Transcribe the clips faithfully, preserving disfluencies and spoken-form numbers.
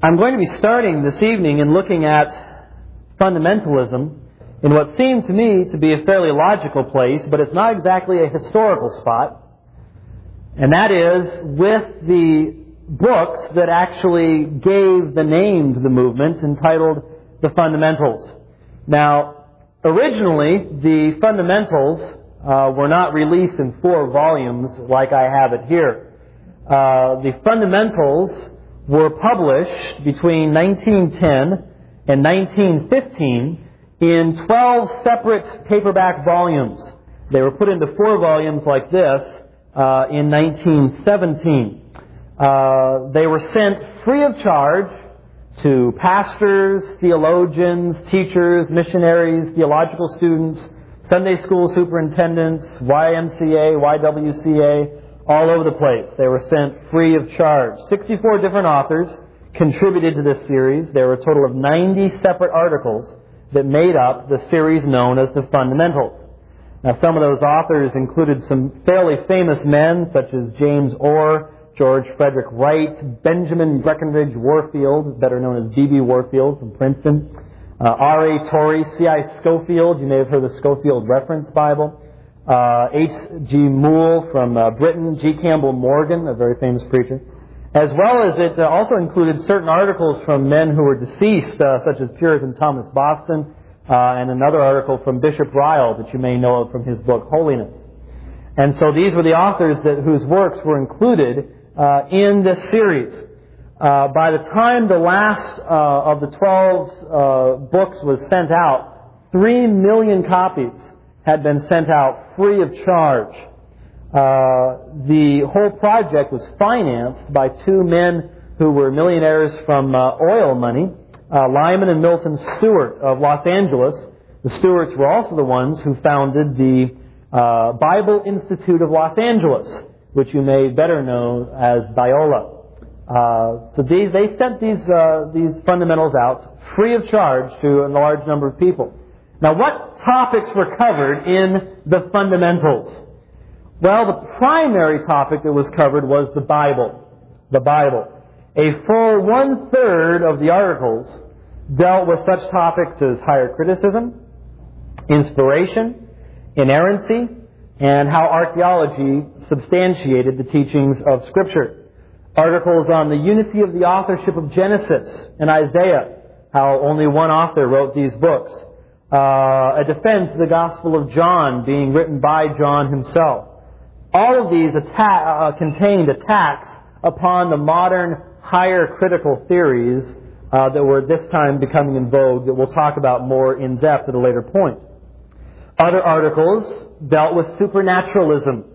I'm going to be starting this evening in looking at fundamentalism in what seemed to me to be a fairly logical place, but it's not exactly a historical spot. And that is with the books that actually gave the name to the movement, entitled The Fundamentals. Now, originally, the Fundamentals uh, were not released in four volumes like I have it here. Uh, the Fundamentals were published between nineteen ten and nineteen fifteen in twelve separate paperback volumes. They were put into four volumes like this uh, in nineteen seventeen. Uh, they were sent free of charge to pastors, theologians, teachers, missionaries, theological students, Sunday school superintendents, Y M C A, Y W C A, all over the place. They were sent free of charge. sixty-four different authors contributed to this series. There were a total of ninety separate articles that made up the series known as The Fundamentals. Now, some of those authors included some fairly famous men, such as James Orr, George Frederick Wright, Benjamin Breckinridge Warfield, better known as B B Warfield from Princeton, uh, R A Torrey, C I Scofield, you may have heard of the Scofield Reference Bible, uh, H G Moule from uh, Britain, G. Campbell Morgan, a very famous preacher, as well as it uh, also included certain articles from men who were deceased, uh, such as Puritan Thomas Boston, uh, and another article from Bishop Ryle that you may know of from his book Holiness. And so these were the authors that, whose works were included uh, in this series. Uh, by the time the last uh, of the twelve uh, books was sent out, three million copies had been sent out free of charge. Uh, the whole project was financed by two men who were millionaires from uh, oil money, uh, Lyman and Milton Stewart of Los Angeles. The Stewarts were also the ones who founded the uh, Bible Institute of Los Angeles, which you may better know as Biola. Uh, so these, they sent these, uh, these fundamentals out free of charge to a large number of people. Now, what topics were covered in the fundamentals? Well, the primary topic that was covered was the Bible. The Bible. A full one-third of the articles dealt with such topics as higher criticism, inspiration, inerrancy, and how archaeology substantiated the teachings of Scripture. Articles on the unity of the authorship of Genesis and Isaiah, how only one author wrote these books. Uh, a defense of the Gospel of John being written by John himself. All of these atta- uh, contained attacks upon the modern higher critical theories uh, that were at this time becoming in vogue that we'll talk about more in depth at a later point. Other articles dealt with supernaturalism.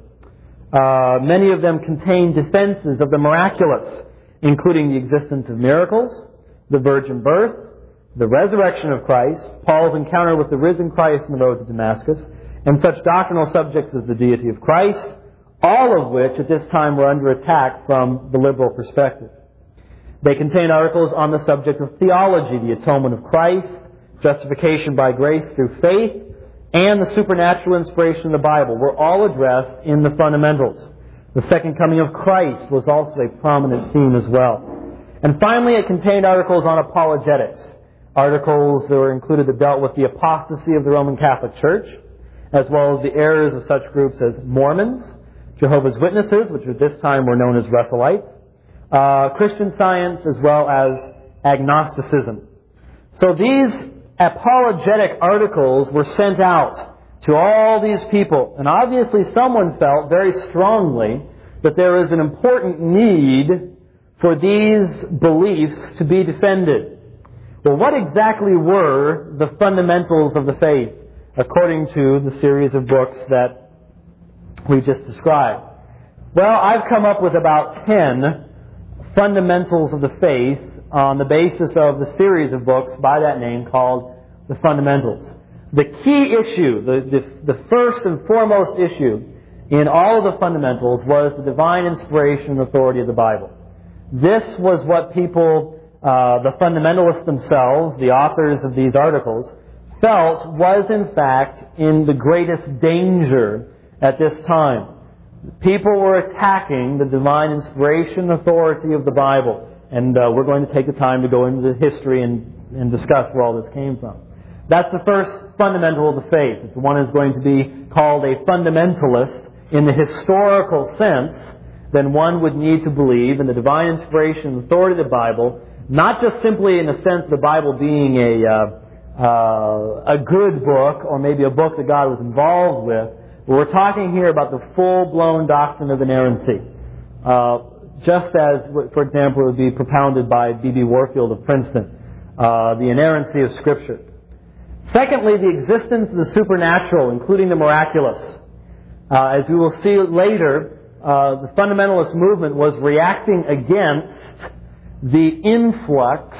Uh, many of them contained defenses of the miraculous, including the existence of miracles, the virgin birth, the resurrection of Christ, Paul's encounter with the risen Christ on the road to Damascus, and such doctrinal subjects as the deity of Christ, all of which at this time were under attack from the liberal perspective. They contain articles on the subject of theology, the atonement of Christ, justification by grace through faith, and the supernatural inspiration of the Bible were all addressed in the fundamentals. The second coming of Christ was also a prominent theme as well. And finally, it contained articles on apologetics. Articles that were included that dealt with the apostasy of the Roman Catholic Church, as well as the errors of such groups as Mormons, Jehovah's Witnesses, which at this time were known as Russellites, uh, Christian Science, as well as agnosticism. So these apologetic articles were sent out to all these people, and obviously someone felt very strongly that there is an important need for these beliefs to be defended. Well, what exactly were the fundamentals of the faith, according to the series of books that we just described? Well, I've come up with about ten fundamentals of the faith on the basis of the series of books by that name called The Fundamentals. The key issue, the, the, the first and foremost issue in all of the fundamentals was the divine inspiration and authority of the Bible. This was what people, uh, the fundamentalists themselves, the authors of these articles, felt was in fact in the greatest danger at this time. People were attacking the divine inspiration and authority of the Bible. And uh, we're going to take the time to go into the history and, and discuss where all this came from. That's the first fundamental of the faith. If one is going to be called a fundamentalist in the historical sense, then one would need to believe in the divine inspiration and authority of the Bible, not just simply in the sense of the Bible being a, uh, uh, a good book or maybe a book that God was involved with, but we're talking here about the full-blown doctrine of inerrancy. Uh, just as, for example, it would be propounded by B B Warfield of Princeton, uh, the inerrancy of Scripture. Secondly, the existence of the supernatural, including the miraculous. Uh, as we will see later, uh, the fundamentalist movement was reacting against the influx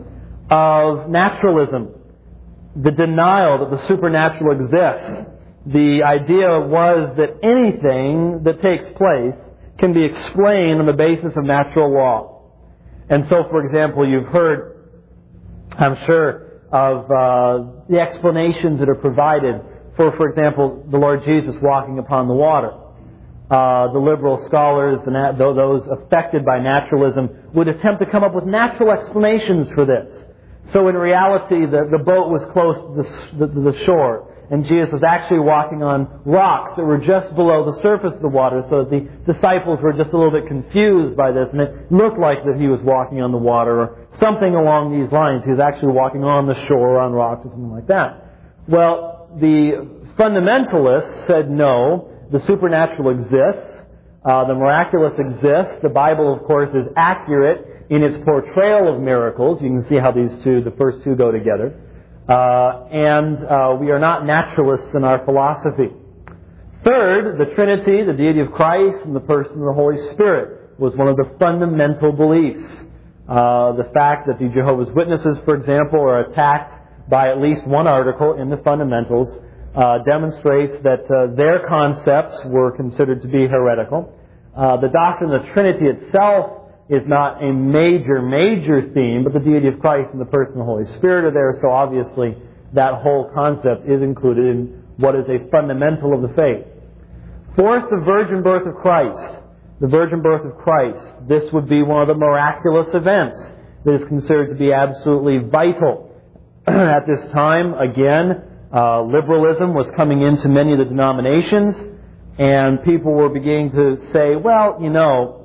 of naturalism, the denial that the supernatural exists. The idea was that anything that takes place can be explained on the basis of natural law. And so, for example, you've heard, I'm sure, of uh, the explanations that are provided for, for example, the Lord Jesus walking upon the water. Uh, the liberal scholars, and those affected by naturalism, would attempt to come up with natural explanations for this. So in reality, the, the boat was close to the, the, the shore, and Jesus was actually walking on rocks that were just below the surface of the water, so that the disciples were just a little bit confused by this, and it looked like that he was walking on the water, or something along these lines. He was actually walking on the shore, on rocks, or something like that. Well, the fundamentalists said no, the supernatural exists, uh, the miraculous exists. The Bible, of course, is accurate in its portrayal of miracles. You can see how these two, the first two, go together. Uh, and uh, we are not naturalists in our philosophy. Third, the Trinity, the deity of Christ, and the person of the Holy Spirit was one of the fundamental beliefs. Uh, the fact that the Jehovah's Witnesses, for example, are attacked by at least one article in the fundamentals uh, demonstrates that uh, their concepts were considered to be heretical. Uh, the doctrine of the Trinity itself is not a major, major theme, but the deity of Christ and the person of the Holy Spirit are there, so obviously that whole concept is included in what is a fundamental of the faith. Fourth, the virgin birth of Christ. The virgin birth of Christ. This would be one of the miraculous events that is considered to be absolutely vital. At this time, again, uh, liberalism was coming into many of the denominations, and people were beginning to say, well, you know,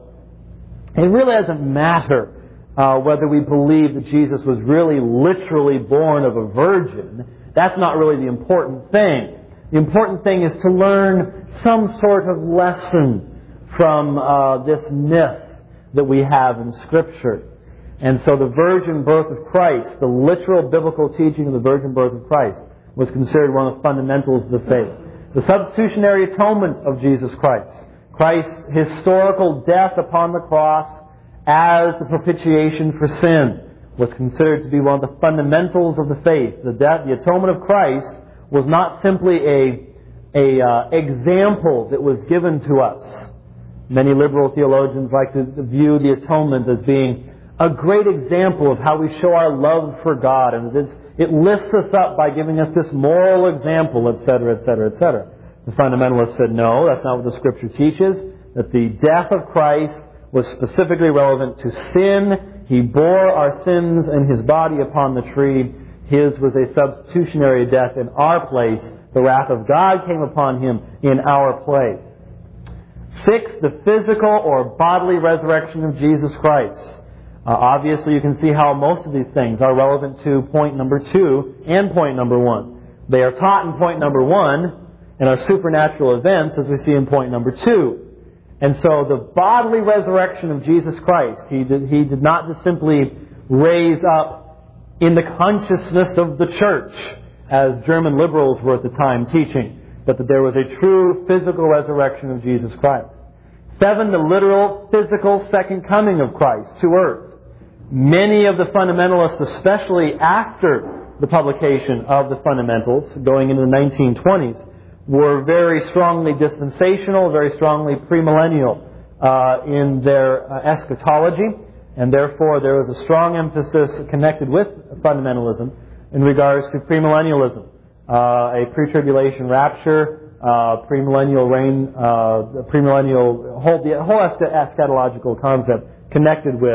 it really doesn't matter uh, whether we believe that Jesus was really literally born of a virgin. That's not really the important thing. The important thing is to learn some sort of lesson from uh, this myth that we have in Scripture. And so the virgin birth of Christ, the literal biblical teaching of the virgin birth of Christ, was considered one of the fundamentals of the faith. The substitutionary atonement of Jesus Christ, Christ's historical death upon the cross as the propitiation for sin, was considered to be one of the fundamentals of the faith. The death, the atonement of Christ was not simply a, a uh, example that was given to us. Many liberal theologians like to view the atonement as being a great example of how we show our love for God, and it, it lifts us up by giving us this moral example, et cetera, et cetera, et cetera. The fundamentalists said, no, that's not what the Scripture teaches, that the death of Christ was specifically relevant to sin. He bore our sins in His body upon the tree. His was a substitutionary death in our place. The wrath of God came upon Him in our place. Sixth, the physical or bodily resurrection of Jesus Christ. Uh, obviously, you can see how most of these things are relevant to point number two and point number one. They are taught in point number one and are supernatural events, as we see in point number two. And so the bodily resurrection of Jesus Christ, He did, he did not just simply raise up in the consciousness of the church, as German liberals were at the time teaching, but that there was a true physical resurrection of Jesus Christ. Seven, the literal physical second coming of Christ to earth. Many of the fundamentalists, especially after the publication of the fundamentals, going into the nineteen twenties, were very strongly dispensational, very strongly premillennial uh, in their uh, eschatology, and therefore there was a strong emphasis connected with fundamentalism in regards to premillennialism, uh, a pre-tribulation rapture, uh, premillennial reign, uh, premillennial whole the whole eschatological concept connected with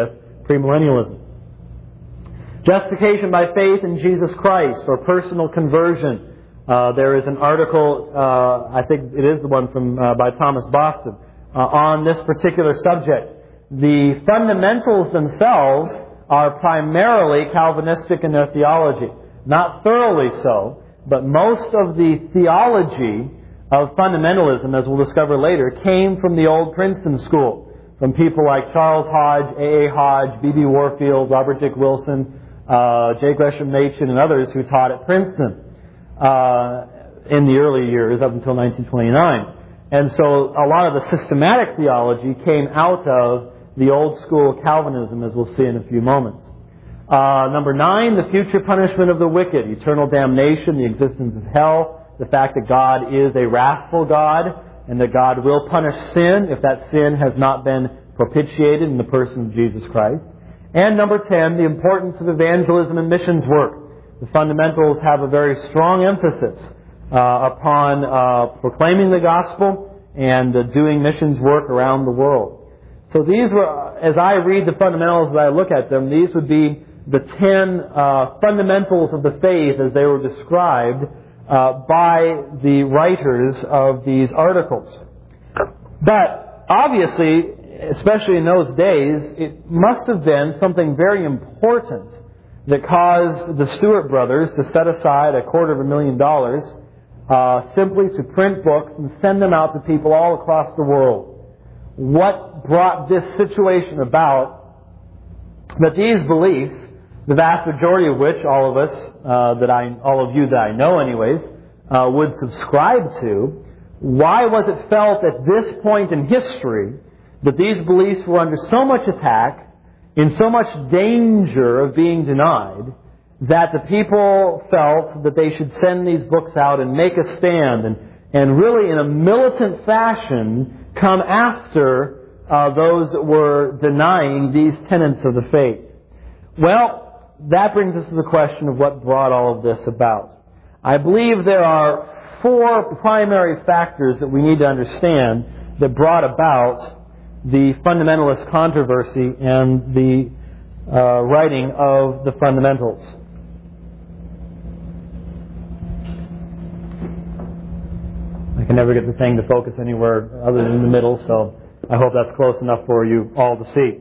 premillennialism. Justification by faith in Jesus Christ, or personal conversion. Uh, there is an article, uh, I think it is the one from uh, by Thomas Boston, uh, on this particular subject. The fundamentals themselves are primarily Calvinistic in their theology. Not thoroughly so, but most of the theology of fundamentalism, as we'll discover later, came from the old Princeton school, from people like Charles Hodge, A A Hodge, B B Warfield, Robert Dick Wilson, uh, J. Gresham Machen, and others who taught at Princeton uh, in the early years up until nineteen twenty-nine. And so a lot of the systematic theology came out of the old school Calvinism, as we'll see in a few moments. Uh, number nine, the future punishment of the wicked, eternal damnation, the existence of hell, the fact that God is a wrathful God, and that God will punish sin if that sin has not been propitiated in the person of Jesus Christ. And number ten, the importance of evangelism and missions work. The fundamentals have a very strong emphasis uh, upon uh, proclaiming the gospel and uh, doing missions work around the world. So these were, as I read the fundamentals, as I look at them, these would be the ten uh, fundamentals of the faith as they were described uh, by the writers of these articles. But obviously, especially in those days, it must have been something very important that caused the Stewart brothers to set aside a quarter of a million dollars uh, simply to print books and send them out to people all across the world. What brought this situation about that these beliefs, the vast majority of which all of us, uh, that I, all of you that I know anyways, uh, would subscribe to, why was it felt at this point in history that these beliefs were under so much attack, in so much danger of being denied, that the people felt that they should send these books out and make a stand and, and really in a militant fashion come after uh, those that were denying these tenets of the faith? Well, that brings us to the question of what brought all of this about. I believe there are four primary factors that we need to understand that brought about the fundamentalist controversy and the uh, writing of the fundamentals. I can never get the thing to focus anywhere other than in the middle, so I hope that's close enough for you all to see.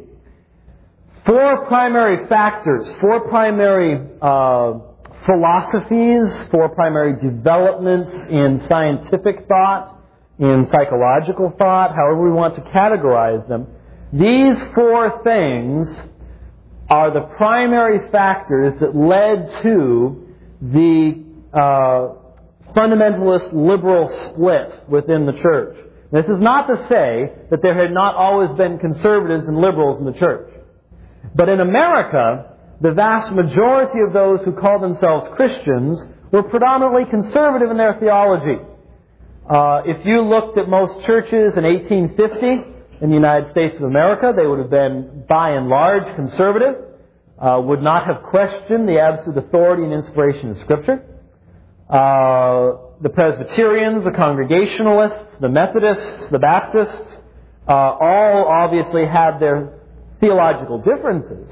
Four primary factors, four primary uh, philosophies, four primary developments in scientific thought, in psychological thought, however we want to categorize them. These four things are the primary factors that led to the uh, fundamentalist liberal split within the church. This is not to say that there had not always been conservatives and liberals in the church. But in America, the vast majority of those who call themselves Christians were predominantly conservative in their theology. Uh, if you looked at most churches in eighteen fifty in the United States of America, they would have been by and large conservative, uh, would not have questioned the absolute authority and inspiration of Scripture. Uh, the Presbyterians, the Congregationalists, the Methodists, the Baptists, uh, all obviously had their theological differences,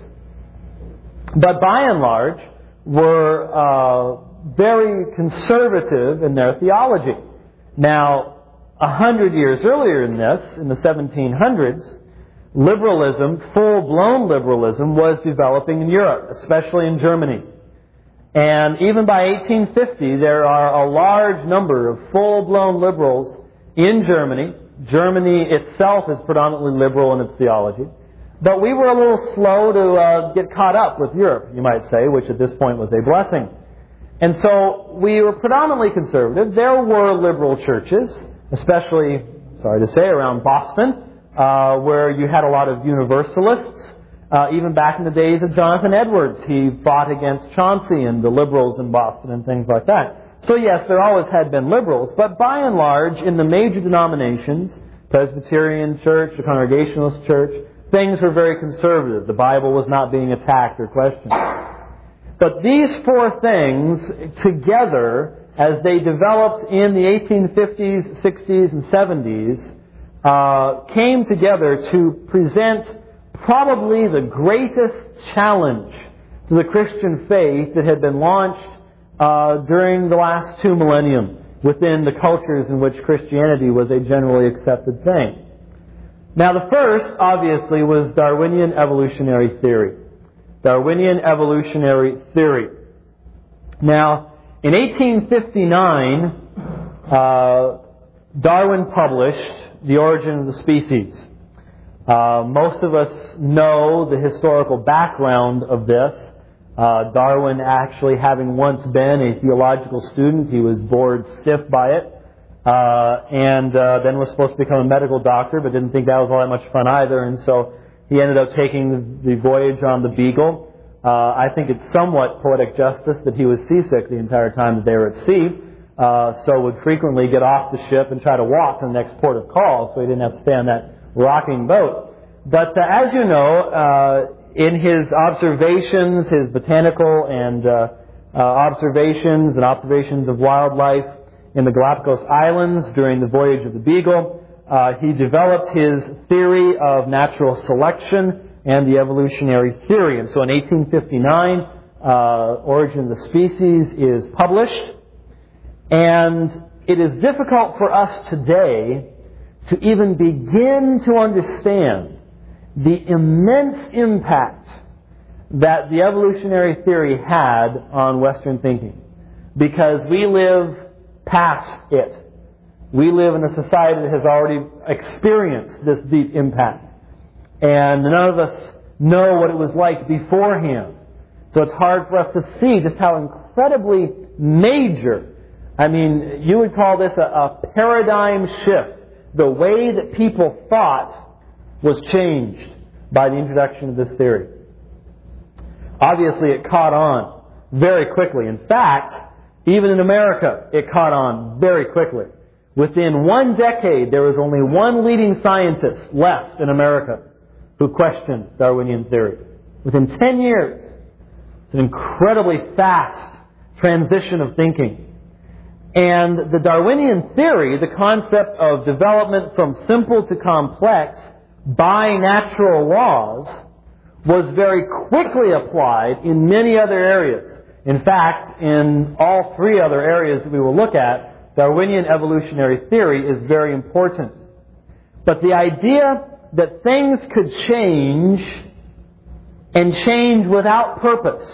but by and large were uh, very conservative in their theology. Now, a hundred years earlier in this, in the seventeen hundreds, liberalism, full-blown liberalism, was developing in Europe, especially in Germany. And even by eighteen fifty, there are a large number of full-blown liberals in Germany. Germany itself is predominantly liberal in its theology. But we were a little slow to uh, get caught up with Europe, you might say, which at this point was a blessing. And so we were predominantly conservative. There were liberal churches, especially, sorry to say, around Boston, uh, where you had a lot of Universalists. Uh, even back in the days of Jonathan Edwards, he fought against Chauncey and the liberals in Boston and things like that. So yes, there always had been liberals, but by and large, in the major denominations, Presbyterian Church, the Congregationalist Church, things were very conservative. The Bible was not being attacked or questioned. But these four things together, as they developed in the eighteen fifties, sixties, and seventies, uh, came together to present probably the greatest challenge to the Christian faith that had been launched uh, during the last two millennium within the cultures in which Christianity was a generally accepted thing. Now, the first, obviously, was Darwinian evolutionary theory. Darwinian evolutionary theory. Now, in eighteen fifty-nine, uh, Darwin published The Origin of the Species. Uh, most of us know the historical background of this. Uh, Darwin actually having once been a theological student, he was bored stiff by it, uh, and uh, then was supposed to become a medical doctor, but didn't think that was all that much fun either, and so he ended up taking the, the voyage on the Beagle. Uh, I think it's somewhat poetic justice that he was seasick the entire time that they were at sea, uh, so would frequently get off the ship and try to walk to the next port of call, so he didn't have to stay on that rocking boat. But uh, as you know, uh, in his observations, his botanical and uh, uh, observations and observations of wildlife in the Galapagos Islands during the voyage of the Beagle, uh, he developed his theory of natural selection and the evolutionary theory. And so in eighteen fifty-nine, uh, Origin of the Species is published. And it is difficult for us today to even begin to understand the immense impact that the evolutionary theory had on Western thinking, because we live past it. We live in a society that has already experienced this deep impact, and none of us know what it was like beforehand. So it's hard for us to see just how incredibly major, I mean, you would call this a, a paradigm shift. The way that people thought was changed by the introduction of this theory. Obviously, it caught on very quickly. In fact, even in America, it caught on very quickly. Within one decade, there was only one leading scientist left in America who questioned Darwinian theory. Within ten years, it's an incredibly fast transition of thinking. And the Darwinian theory, the concept of development from simple to complex by natural laws, was very quickly applied in many other areas. In fact, in all three other areas that we will look at, Darwinian evolutionary theory is very important. But the idea that things could change and change without purpose,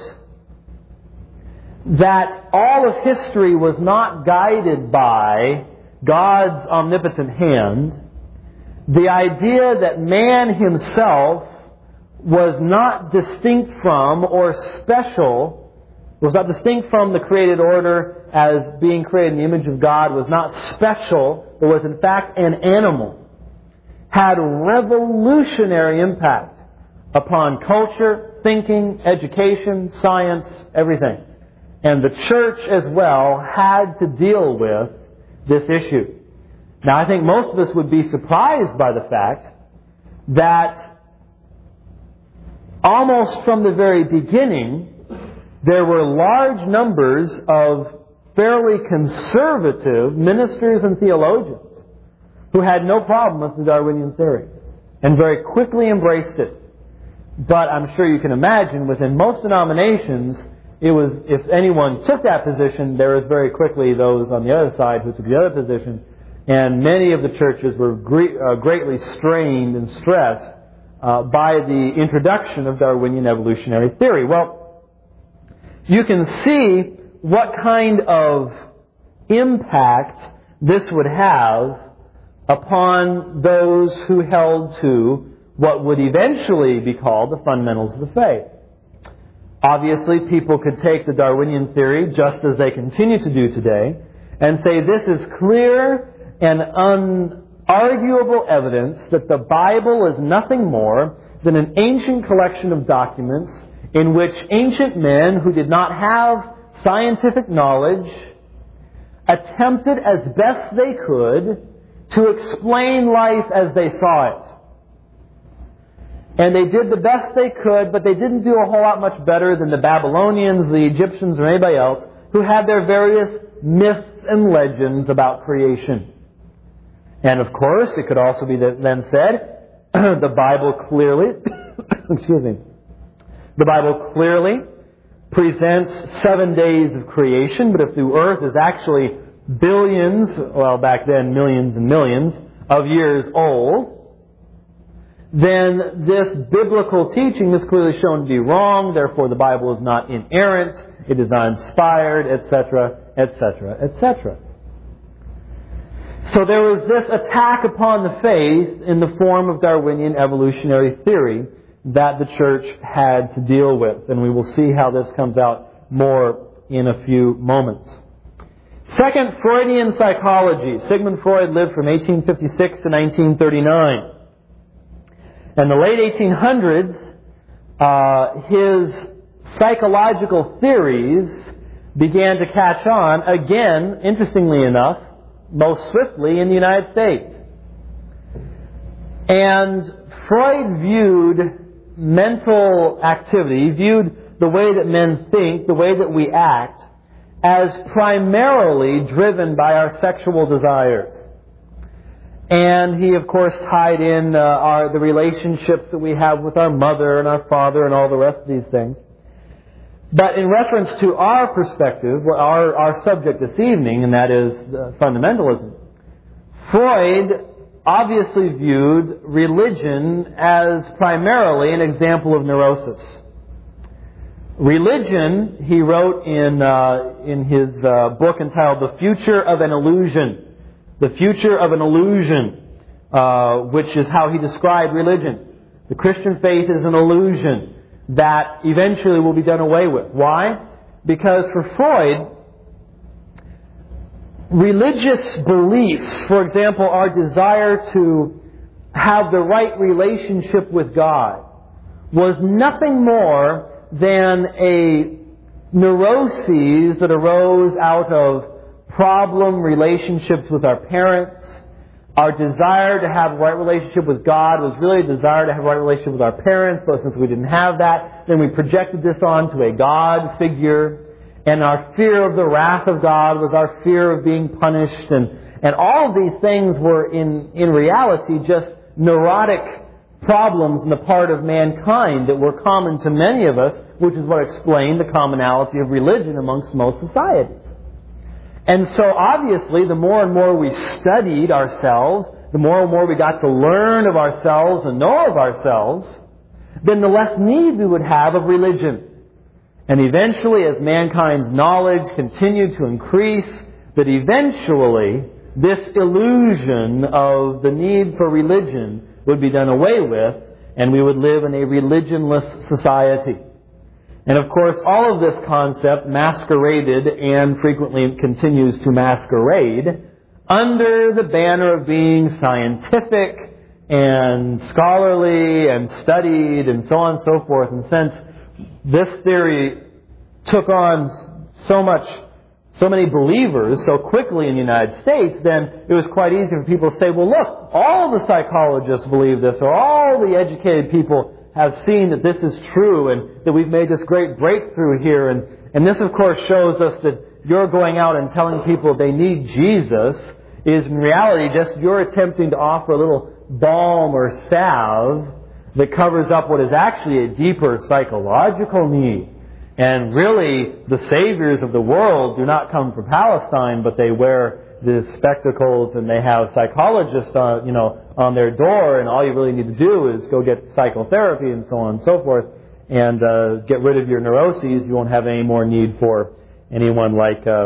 that all of history was not guided by God's omnipotent hand, the idea that man himself was not distinct from or special, was not distinct from the created order as being created in the image of God, was not special, but was in fact an animal, had revolutionary impact upon culture, thinking, education, science, everything. And the church as well had to deal with this issue. Now, I think most of us would be surprised by the fact that almost from the very beginning, there were large numbers of fairly conservative ministers and theologians who had no problem with the Darwinian theory and very quickly embraced it. But I'm sure you can imagine within most denominations, it was, if anyone took that position, there was very quickly those on the other side who took the other position, and many of the churches were gre- uh, greatly strained and stressed uh, by the introduction of Darwinian evolutionary theory. Well, you can see what kind of impact this would have upon those who held to what would eventually be called the fundamentals of the faith. Obviously, people could take the Darwinian theory, just as they continue to do today, and say this is clear and unarguable evidence that the Bible is nothing more than an ancient collection of documents in which ancient men who did not have scientific knowledge attempted as best they could to explain life as they saw it. And they did the best they could, but they didn't do a whole lot much better than the Babylonians, the Egyptians, or anybody else who had their various myths and legends about creation. And of course, it could also be then said, the Bible clearly, excuse me, the Bible clearly presents seven days of creation, but if the earth is actually billions, well back then millions and millions of years old, then this biblical teaching is clearly shown to be wrong, therefore the Bible is not inerrant, it is not inspired, et cetera, et cetera, et cetera. So there was this attack upon the faith in the form of Darwinian evolutionary theory that the church had to deal with. And we will see how this comes out more in a few moments. Second, Freudian psychology. Sigmund Freud lived from eighteen fifty-six to nineteen thirty-nine. In the late eighteen hundreds, uh, his psychological theories began to catch on, again, interestingly enough, most swiftly in the United States. And Freud viewed mental activity, viewed the way that men think, the way that we act, as primarily driven by our sexual desires. And he, of course, tied in uh, our, the relationships that we have with our mother and our father and all the rest of these things. But in reference to our perspective, our, our subject this evening, and that is uh, fundamentalism, Freud obviously viewed religion as primarily an example of neurosis. Religion, he wrote in uh, in his uh, book entitled The Future of an Illusion. The Future of an Illusion, uh, which is how he described religion. The Christian faith is an illusion that eventually will be done away with. Why? Because for Freud, religious beliefs, for example, our desire to have the right relationship with God, was nothing more than a neuroses that arose out of problem relationships with our parents. Our desire to have a right relationship with God was really a desire to have a right relationship with our parents, but since we didn't have that, then we projected this onto a God figure. And our fear of the wrath of God was our fear of being punished. And, and all of these things were in, in reality just neurotic problems on the part of mankind that were common to many of us, which is what explained the commonality of religion amongst most societies. And so obviously, the more and more we studied ourselves, the more and more we got to learn of ourselves and know of ourselves, then the less need we would have of religion. And eventually, as mankind's knowledge continued to increase, that eventually this illusion of the need for religion would be done away with, and we would live in a religionless society. And of course, all of this concept masqueraded and frequently continues to masquerade under the banner of being scientific and scholarly and studied and so on and so forth. And since this theory took on so much, so many believers so quickly in the United States, then it was quite easy for people to say, well, look, all the psychologists believe this, or all the educated people have seen that this is true, and that we've made this great breakthrough here. And, and this, of course, shows us that you're going out and telling people they need Jesus is in reality just you're attempting to offer a little balm or salve that covers up what is actually a deeper psychological need. And really, the saviors of the world do not come from Palestine, but they wear the spectacles and they have psychologists on, you know, on their door, and all you really need to do is go get psychotherapy and so on and so forth, and uh, get rid of your neuroses. You won't have any more need for anyone like uh,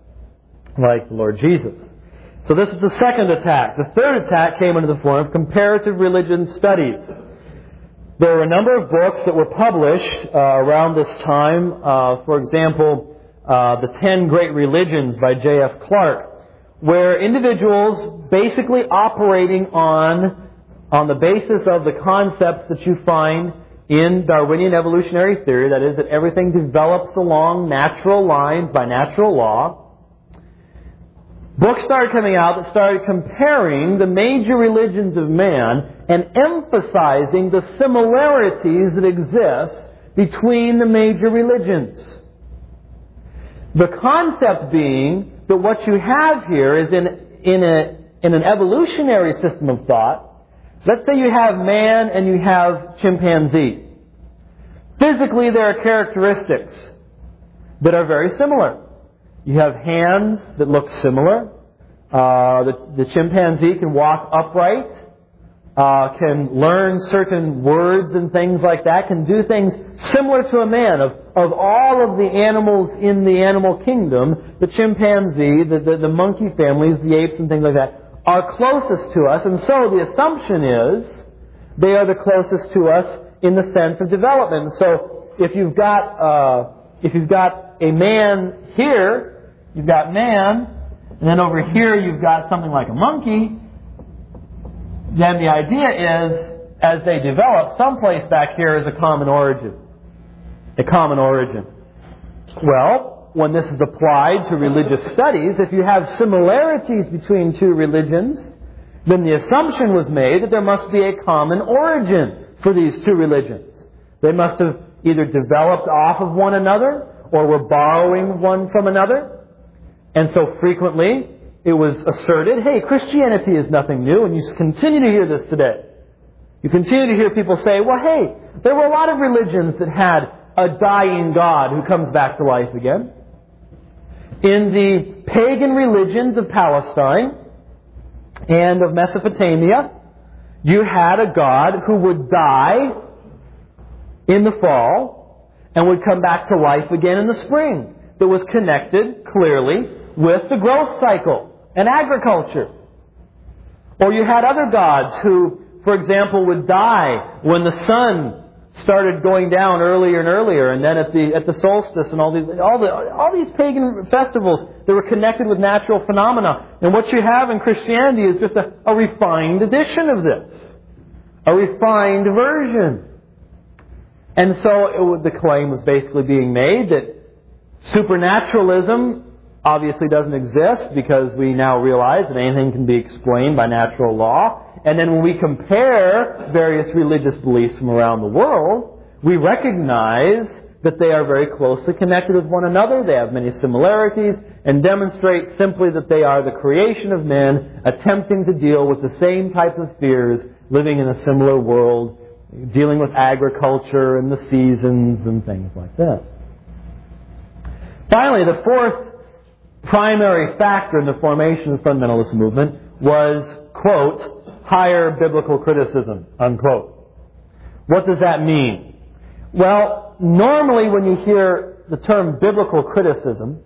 like the Lord Jesus. So this is the second attack. The third attack came into the form of comparative religion studies. There were a number of books that were published uh, around this time. Uh, for example, uh, The Ten Great Religions by J F Clark, where individuals basically operating on, on the basis of the concepts that you find in Darwinian evolutionary theory, that is, that everything develops along natural lines by natural law. Books started coming out that started comparing the major religions of man and emphasizing the similarities that exist between the major religions. The concept being that what you have here is in, in, a, in an evolutionary system of thought, Let's say you have man and you have chimpanzee. Physically, there are characteristics that are very similar. You have hands that look similar. Uh, the, the chimpanzee can walk upright, uh, can learn certain words and things like that, can do things similar to a man. Of, of all of the animals in the animal kingdom, the chimpanzee, the, the, the monkey families, the apes and things like that, are closest to us. And so the assumption is they are the closest to us in the sense of development. So if you've got uh, if you've got a man here, you've got man, and then over here you've got something like a monkey, then the idea is, as they develop, someplace back here is a common origin. A common origin. Well, when this is applied to religious studies, if you have similarities between two religions, then the assumption was made that there must be a common origin for these two religions. They must have either developed off of one another or were borrowing one from another. And so frequently it was asserted, hey, Christianity is nothing new, and you continue to hear this today. You continue to hear people say, well, hey, there were a lot of religions that had a dying God who comes back to life again. In the pagan religions of Palestine and of Mesopotamia, you had a God who would die in the fall and would come back to life again in the spring. That was connected clearly with the growth cycle and agriculture. Or you had other gods who, for example, would die when the sun started going down earlier and earlier, and then at the at the solstice, and all these all the all these pagan festivals that were connected with natural phenomena. And what you have in Christianity is just a, a refined edition of this, a refined version. And so it, the claim was basically being made that supernaturalism obviously doesn't exist, because we now realize that anything can be explained by natural law. And then when we compare various religious beliefs from around the world, we recognize that they are very closely connected with one another. They have many similarities, and demonstrate simply that they are the creation of men attempting to deal with the same types of fears, living in a similar world, dealing with agriculture and the seasons and things like that. Finally, the fourth primary factor in the formation of the fundamentalist movement was, quote, higher biblical criticism, unquote. What does that mean? Well, normally when you hear the term biblical criticism,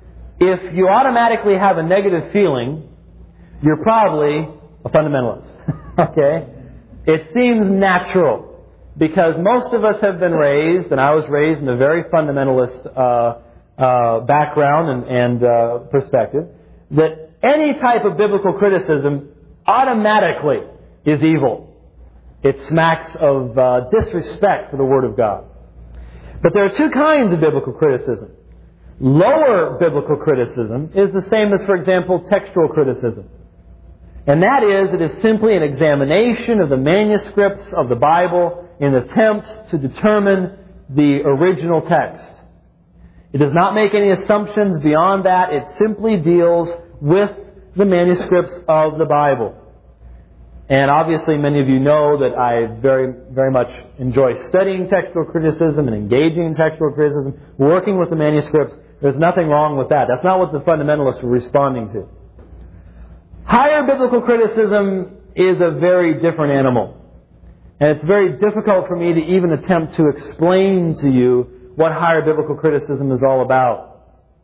if you automatically have a negative feeling, you're probably a fundamentalist. Okay? It seems natural, because most of us have been raised, and I was raised in a very fundamentalist uh, uh, background and, and uh, perspective, that any type of biblical criticism automatically is evil. It smacks of uh, disrespect for the Word of God. But there are two kinds of biblical criticism. Lower biblical criticism is the same as, for example, textual criticism. And that is, it is simply an examination of the manuscripts of the Bible in an attempt to determine the original text. It does not make any assumptions beyond that. It simply deals with the manuscripts of the Bible. And obviously many of you know that I very, very much enjoy studying textual criticism and engaging in textual criticism, working with the manuscripts. There's nothing wrong with that. That's not what the fundamentalists were responding to. Higher biblical criticism is a very different animal. And it's very difficult for me to even attempt to explain to you what higher biblical criticism is all about.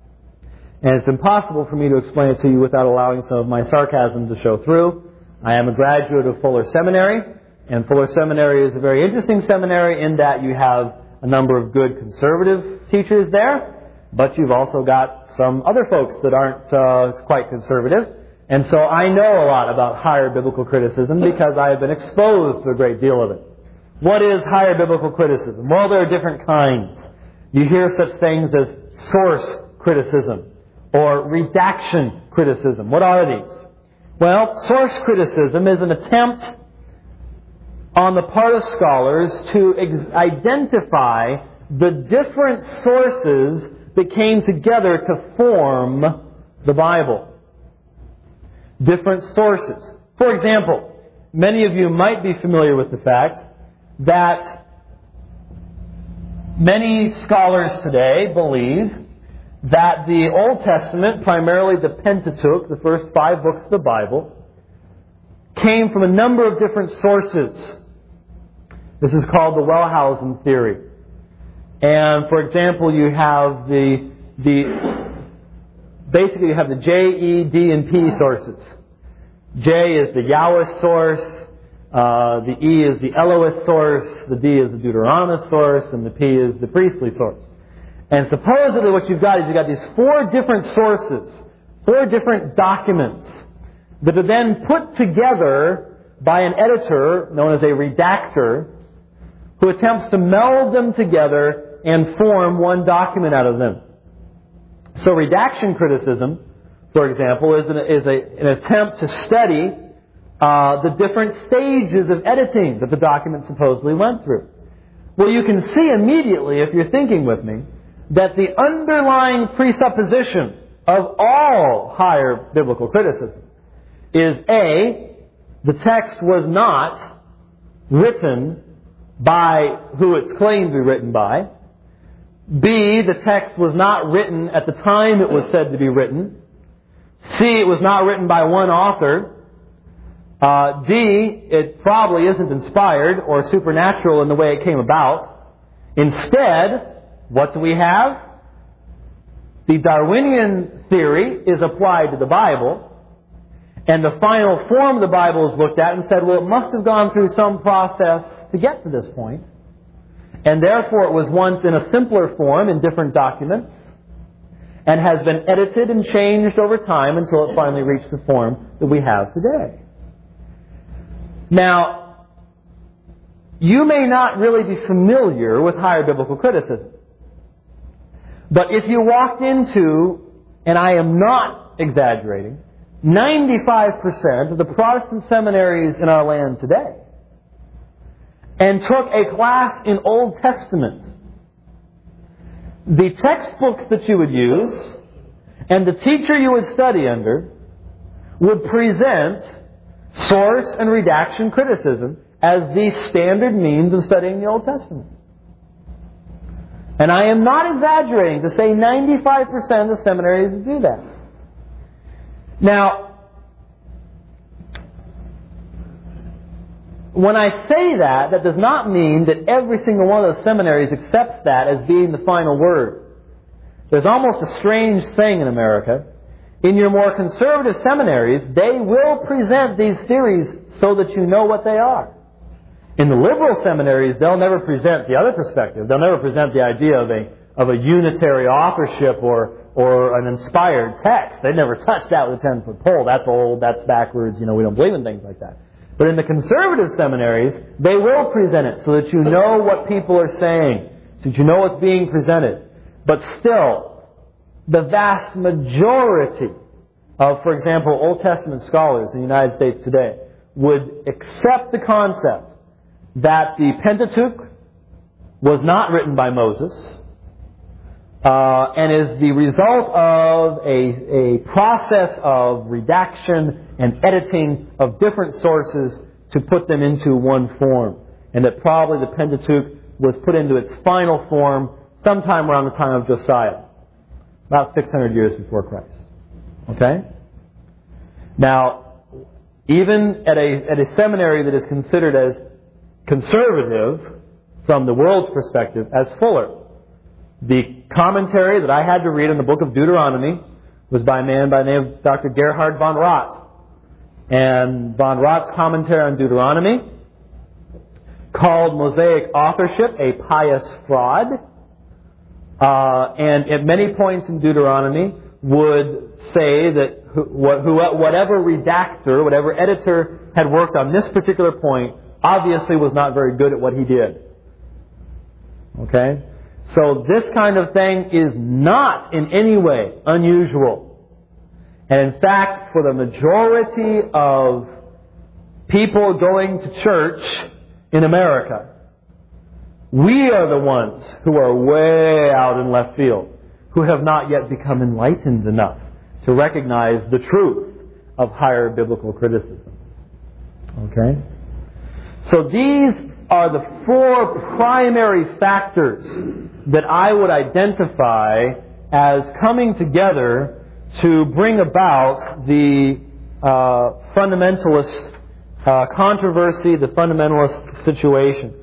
And it's impossible for me to explain it to you without allowing some of my sarcasm to show through. I am a graduate of Fuller Seminary, and Fuller Seminary is a very interesting seminary in that you have a number of good conservative teachers there, but you've also got some other folks that aren't uh, quite conservative. And so I know a lot about higher biblical criticism because I have been exposed to a great deal of it. What is higher biblical criticism? Well, there are different kinds. You hear such things as source criticism or redaction criticism. What are these? Well, source criticism is an attempt on the part of scholars to ex- identify the different sources that came together to form the Bible. Different sources. For example, many of you might be familiar with the fact that many scholars today believe that the Old Testament, primarily the Pentateuch, the first five books of the Bible, came from a number of different sources. This is called the Wellhausen theory. And for example, you have the the basically you have the J, E, D, and P sources. J is the Yahweh source, uh, the E is the Elohist source, the D is the Deuteronomist source, and the P is the priestly source. And supposedly what you've got is you've got these four different sources, four different documents that are then put together by an editor known as a redactor who attempts to meld them together and form one document out of them. So redaction criticism, for example, is an, is a, an attempt to study uh, the different stages of editing that the document supposedly went through. Well, you can see immediately, if you're thinking with me, that the underlying presupposition of all higher biblical criticism is A, the text was not written by who it's claimed to be written by. B, the text was not written at the time it was said to be written. C, it was not written by one author. Uh, D, it probably isn't inspired or supernatural in the way it came about. Instead, what do we have? The Darwinian theory is applied to the Bible, and the final form of the Bible is looked at and said, well, it must have gone through some process to get to this point, and therefore it was once in a simpler form in different documents, and has been edited and changed over time until it finally reached the form that we have today. Now, you may not really be familiar with higher biblical criticism. But if you walked into, and I am not exaggerating, ninety-five percent of the Protestant seminaries in our land today, and took a class in Old Testament, the textbooks that you would use and the teacher you would study under would present source and redaction criticism as the standard means of studying the Old Testament. And I am not exaggerating to say ninety-five percent of the seminaries do that. Now, when I say that, that does not mean that every single one of those seminaries accepts that as being the final word. There's almost a strange thing in America. In your more conservative seminaries, they will present these theories so that you know what they are. In the liberal seminaries, they'll never present the other perspective. They'll never present the idea of a of a unitary authorship or or an inspired text. They never touch that with a ten-foot pole. That's old, that's backwards, you know, we don't believe in things like that. But in the conservative seminaries, they will present it so that you know what people are saying, so that you know what's being presented. But still, the vast majority of, for example, Old Testament scholars in the United States today would accept the concept that the Pentateuch was not written by Moses, uh, and is the result of a, a process of redaction and editing of different sources to put them into one form. And that probably the Pentateuch was put into its final form sometime around the time of Josiah, about six hundred years before Christ. Okay? Now, even at a, at a seminary that is considered as conservative from the world's perspective as Fuller, the commentary that I had to read in the book of Deuteronomy was by a man by the name of Doctor Gerhard von Rott. And von Rott's commentary on Deuteronomy, called Mosaic authorship a pious fraud, uh, and at many points in Deuteronomy would say that who, who, whatever redactor, whatever editor had worked on this particular point obviously was not very good at what he did. Okay? So this kind of thing is not in any way unusual. And in fact, for the majority of people going to church in America, we are the ones who are way out in left field, who have not yet become enlightened enough to recognize the truth of higher biblical criticism. Okay? So these are the four primary factors that I would identify as coming together to bring about the uh, fundamentalist uh, controversy, the fundamentalist situation.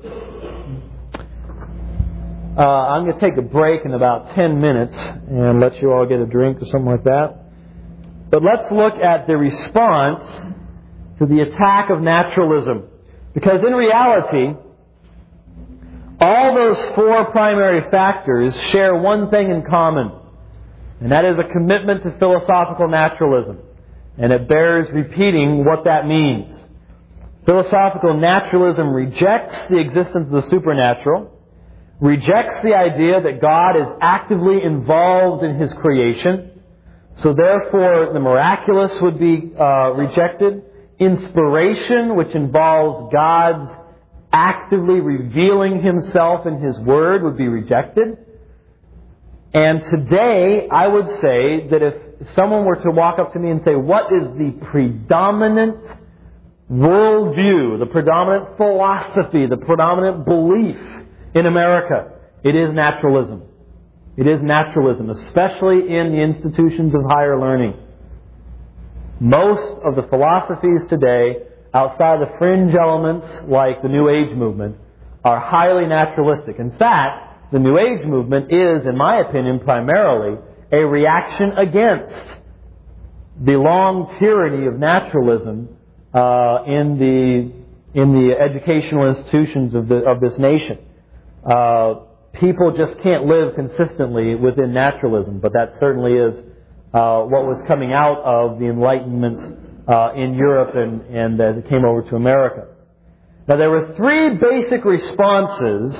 Uh, I'm going to take a break in about ten minutes and let you all get a drink or something like that. But let's look at the response to the attack of naturalism. Because in reality, all those four primary factors share one thing in common. And that is a commitment to philosophical naturalism. And it bears repeating what that means. Philosophical naturalism rejects the existence of the supernatural, rejects the idea that God is actively involved in His creation. So therefore, the miraculous would be uh, rejected. Inspiration, which involves God's actively revealing Himself in His Word, would be rejected. And today, I would say that if someone were to walk up to me and say, what is the predominant worldview, the predominant philosophy, the predominant belief in America? It is naturalism. It is naturalism, especially in the institutions of higher learning. Most of the philosophies today, outside the fringe elements like the New Age movement, are highly naturalistic. In fact, the New Age movement is, in my opinion, primarily a reaction against the long tyranny of naturalism uh, in the in the educational institutions of the of this nation. Uh, people just can't live consistently within naturalism, but that certainly is uh, what was coming out of the Enlightenment uh, in Europe and, and as it came over to America. Now, there were three basic responses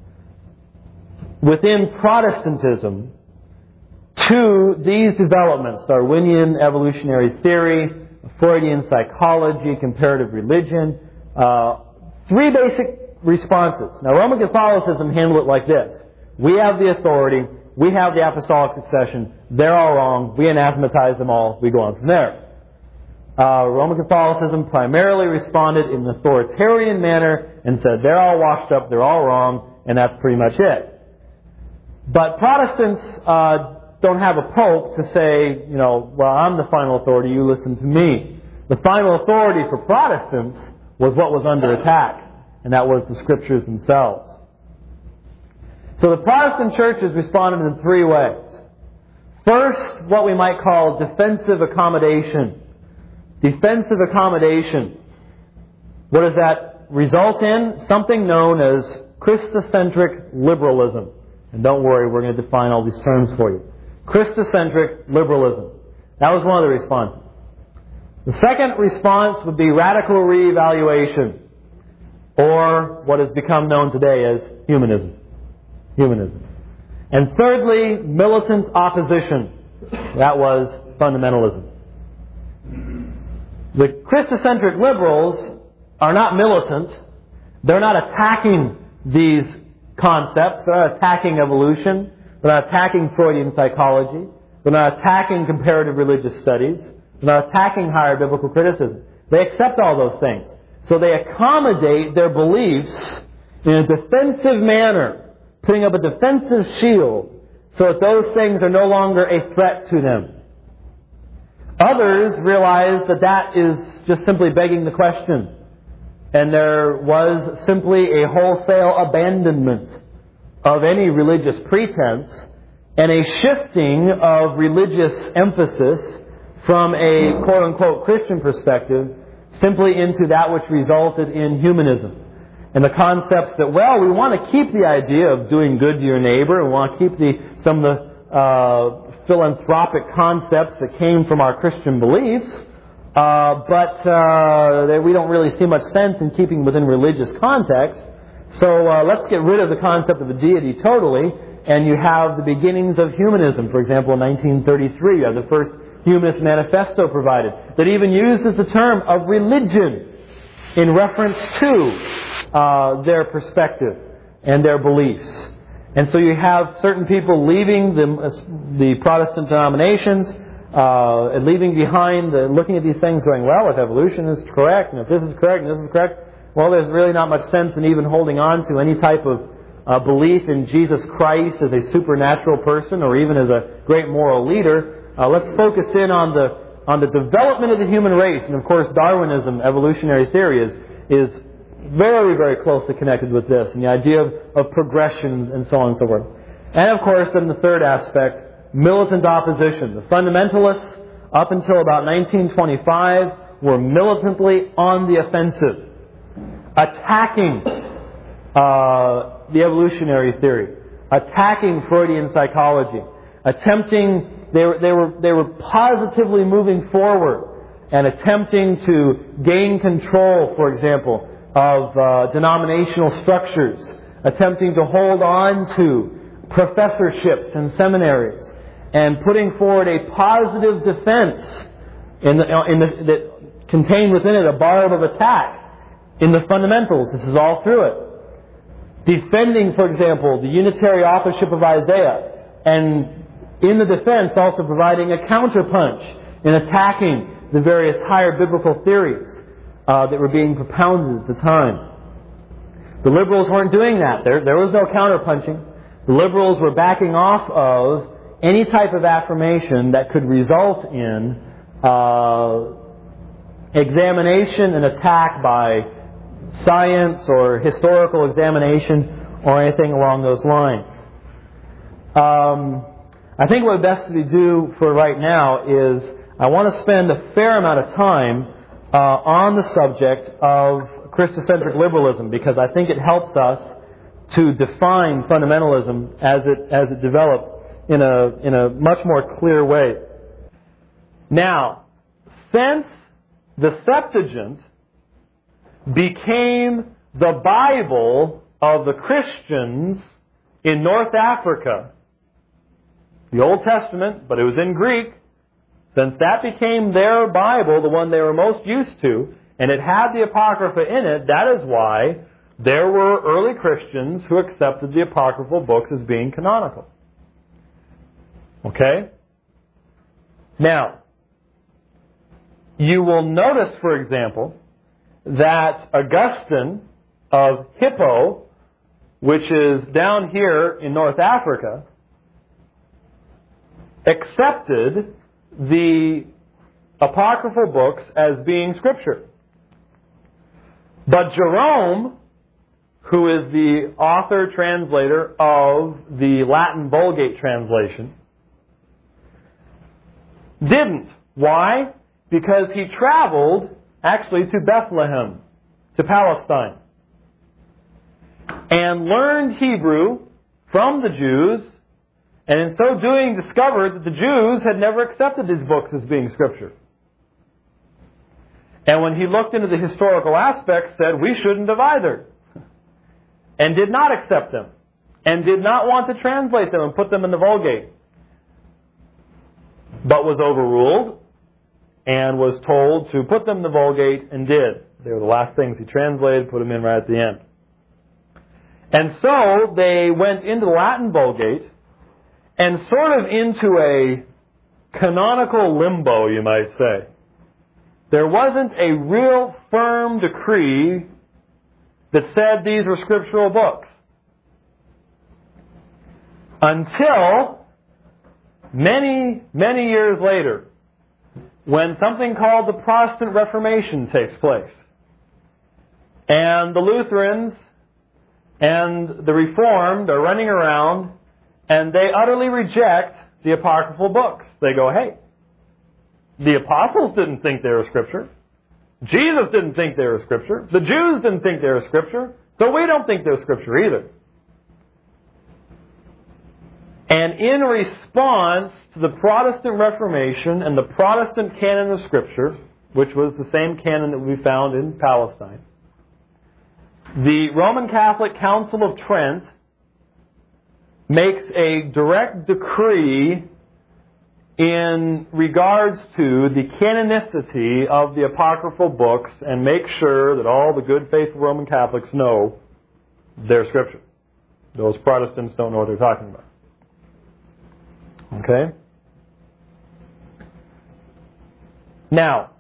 within Protestantism to these developments: Darwinian evolutionary theory, Freudian psychology, comparative religion. Uh, three basic responses. Now, Roman Catholicism handled it like this. We have the authority. We have the apostolic succession. They're all wrong. We anathematize them all. We go on from there. Uh, Roman Catholicism primarily responded in an authoritarian manner and said, they're all washed up, they're all wrong, and that's pretty much it. But Protestants uh, don't have a pope to say, you know, well, I'm the final authority, you listen to me. The final authority for Protestants was what was under attack, and that was the Scriptures themselves. So the Protestant churches responded in three ways. First, what we might call defensive accommodation. Defensive accommodation. What does that result in? Something known as Christocentric liberalism. And don't worry, we're going to define all these terms for you. Christocentric liberalism. That was one of the responses. The second response would be radical reevaluation, or what has become known today as humanism. Humanism. And thirdly, militant opposition. That was fundamentalism. The Christocentric liberals are not militant. They're not attacking these concepts. They're not attacking evolution. They're not attacking Freudian psychology. They're not attacking comparative religious studies. They're not attacking higher biblical criticism. They accept all those things. So they accommodate their beliefs in a defensive manner, putting up a defensive shield so that those things are no longer a threat to them. Others realize that that is just simply begging the question. And there was simply a wholesale abandonment of any religious pretense and a shifting of religious emphasis from a quote-unquote Christian perspective simply into that which resulted in humanism. And the concepts that, well, we want to keep the idea of doing good to your neighbor. We want to keep the, some of the uh, philanthropic concepts that came from our Christian beliefs. Uh, but uh, they, we don't really see much sense in keeping within religious context. So uh, let's get rid of the concept of a deity totally. And you have the beginnings of humanism. For example, in nineteen thirty-three, you have the first Humanist Manifesto provided that even uses the term of religion in reference to uh, their perspective and their beliefs. And so you have certain people leaving the, the Protestant denominations, uh, and leaving behind, uh, looking at these things going, well, if evolution is correct, and if this is correct, and this is correct, well, there's really not much sense in even holding on to any type of uh, belief in Jesus Christ as a supernatural person or even as a great moral leader. Uh, let's focus in on the on the development of the human race. And of course, Darwinism, evolutionary theory, is, is very, very closely connected with this, and the idea of, of progression and so on and so forth. And of course, then the third aspect, militant opposition. The fundamentalists, up until about nineteen twenty-five, were militantly on the offensive, attacking uh, the evolutionary theory, attacking Freudian psychology, attempting, they were, they were, they were positively moving forward and attempting to gain control, for example, of uh, denominational structures, attempting to hold on to professorships and seminaries, and putting forward a positive defense in the, in the, that contained within it a barb of attack in the fundamentals. This is all through it. Defending, for example, the unitary authorship of Isaiah, and in the defense also providing a counterpunch in attacking the various higher biblical theories uh, that were being propounded at the time. The liberals weren't doing that. There, there was no counterpunching. The liberals were backing off of any type of affirmation that could result in uh, examination and attack by science or historical examination or anything along those lines. Um, I think what best to do for right now is I want to spend a fair amount of time uh, on the subject of Christocentric liberalism, because I think it helps us to define fundamentalism as it as it develops in a in a much more clear way. Now, since the Septuagint became the Bible of the Christians in North Africa, the Old Testament, but it was in Greek, since that became their Bible, the one they were most used to, and it had the Apocrypha in it, that is why there were early Christians who accepted the Apocryphal books as being canonical. Okay? Now, you will notice, for example, that Augustine of Hippo, which is down here in North Africa, accepted the Apocryphal books as being Scripture. But Jerome, who is the author, translator of the Latin Vulgate translation, didn't. Why? Because he traveled actually to Bethlehem, to Palestine, and learned Hebrew from the Jews, and in so doing discovered that the Jews had never accepted these books as being Scripture. And when he looked into the historical aspects, said, we shouldn't have either. And did not accept them. And did not want to translate them and put them in the Vulgate. But was overruled and was told to put them in the Vulgate, and did. They were the last things he translated, put them in right at the end. And so they went into the Latin Vulgate and sort of into a canonical limbo, you might say. There wasn't a real firm decree that said these were scriptural books. Until many, many years later, when something called the Protestant Reformation takes place. And the Lutherans and the Reformed are running around, and they utterly reject the apocryphal books. They go, hey, the apostles didn't think they were Scripture. Jesus didn't think they were Scripture. The Jews didn't think they were Scripture. So we don't think they're Scripture either. And in response to the Protestant Reformation and the Protestant canon of Scripture, which was the same canon that we found in Palestine, the Roman Catholic Council of Trent makes a direct decree in regards to the canonicity of the apocryphal books, and make sure that all the good faithful Roman Catholics know they're Scripture. Those Protestants don't know what they're talking about. Okay? Now,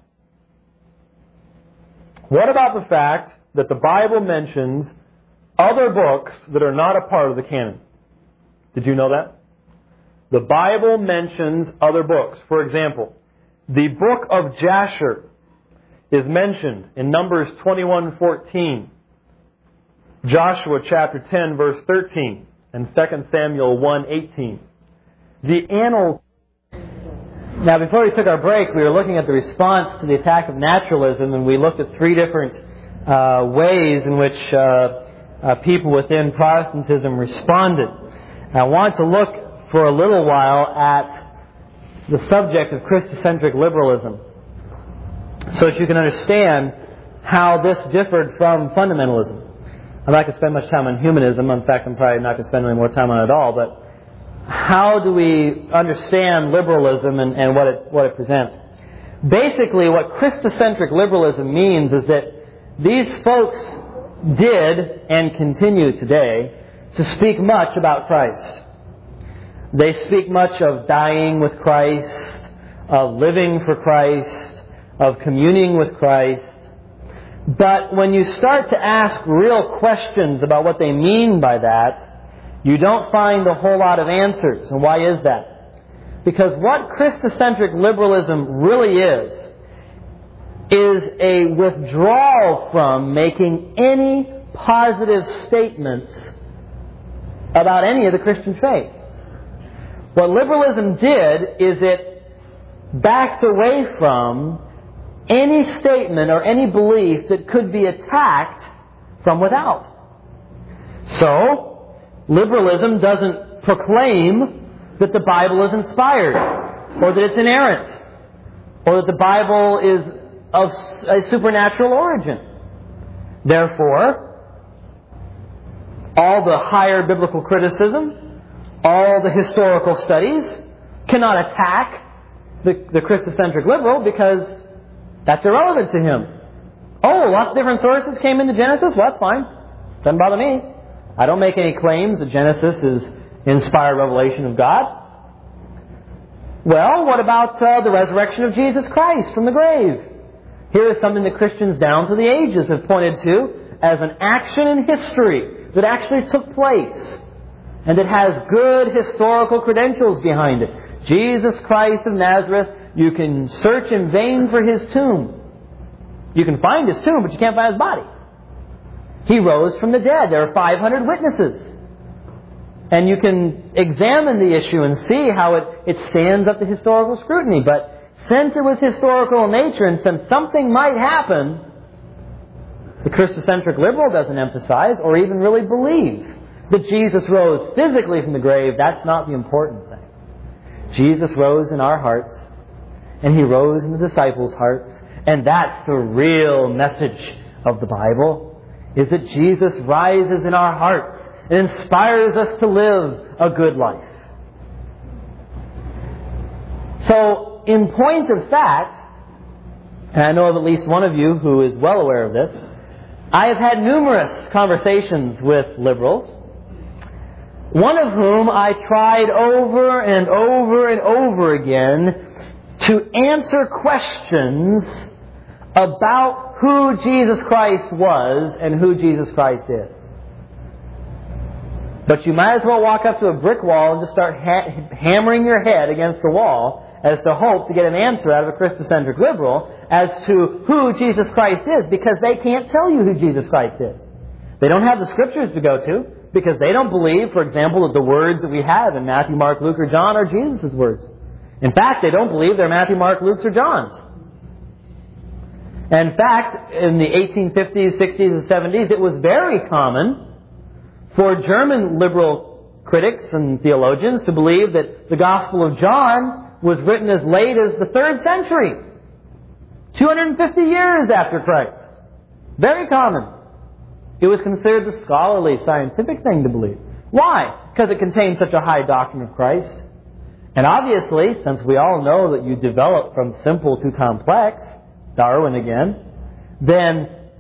what about the fact that the Bible mentions other books that are not a part of the canon? Did you know that? The Bible mentions other books. For example, the book of Jasher is mentioned in Numbers twenty-one fourteen, Joshua chapter ten verse thirteen, and Second Samuel one eighteen. The annals. Now, before we took our break, we were looking at the response to the attack of naturalism, and we looked at three different uh, ways in which uh, uh, people within Protestantism responded. I want to look for a little while at the subject of Christocentric liberalism, so that you can understand how this differed from fundamentalism. I'm not going to spend much time on humanism. In fact, I'm probably not going to spend any more time on it at all. But how do we understand liberalism and, and what it what it presents? Basically, what Christocentric liberalism means is that these folks did and continue today to speak much about Christ. They speak much of dying with Christ, of living for Christ, of communing with Christ. But when you start to ask real questions about what they mean by that, you don't find a whole lot of answers. And why is that? Because what Christocentric liberalism really is, is a withdrawal from making any positive statements about any of the Christian faith. What liberalism did is it backed away from any statement or any belief that could be attacked from without. So, liberalism doesn't proclaim that the Bible is inspired, or that it's inerrant, or that the Bible is of a supernatural origin. Therefore, all the higher biblical criticism, all the historical studies cannot attack the, the Christocentric liberal because that's irrelevant to him. Oh, lots of different sources came into Genesis? Well, that's fine. Doesn't bother me. I don't make any claims that Genesis is inspired revelation of God. Well, what about uh, the resurrection of Jesus Christ from the grave? Here is something that Christians down through the ages have pointed to as an action in history that actually took place, and it has good historical credentials behind it. Jesus Christ of Nazareth, you can search in vain for His tomb. You can find His tomb, but you can't find His body. He rose from the dead. There are five hundred witnesses. And you can examine the issue and see how it, it stands up to historical scrutiny. But since it was historical in nature, and since something might happen, the Christocentric liberal doesn't emphasize or even really believe that Jesus rose physically from the grave. That's not the important thing. Jesus rose in our hearts, and He rose in the disciples' hearts, and that's the real message of the Bible, is that Jesus rises in our hearts and inspires us to live a good life. So, in point of fact, and I know of at least one of you who is well aware of this, I have had numerous conversations with liberals, one of whom I tried over and over and over again to answer questions about who Jesus Christ was and who Jesus Christ is. But you might as well walk up to a brick wall and just start ha- hammering your head against the wall as to hope to get an answer out of a Christocentric liberal as to who Jesus Christ is, because they can't tell you who Jesus Christ is. They don't have the Scriptures to go to, because they don't believe, for example, that the words that we have in Matthew, Mark, Luke, or John are Jesus' words. In fact, they don't believe they're Matthew, Mark, Luke's, or John's. In fact, in the eighteen fifties, sixties, and seventies, it was very common for German liberal critics and theologians to believe that the Gospel of John was written as late as the third century, two hundred fifty years after Christ. Very common. It was considered the scholarly, scientific thing to believe. Why? Because it contained such a high doctrine of Christ. And obviously, since we all know that you develop from simple to complex, Darwin again, then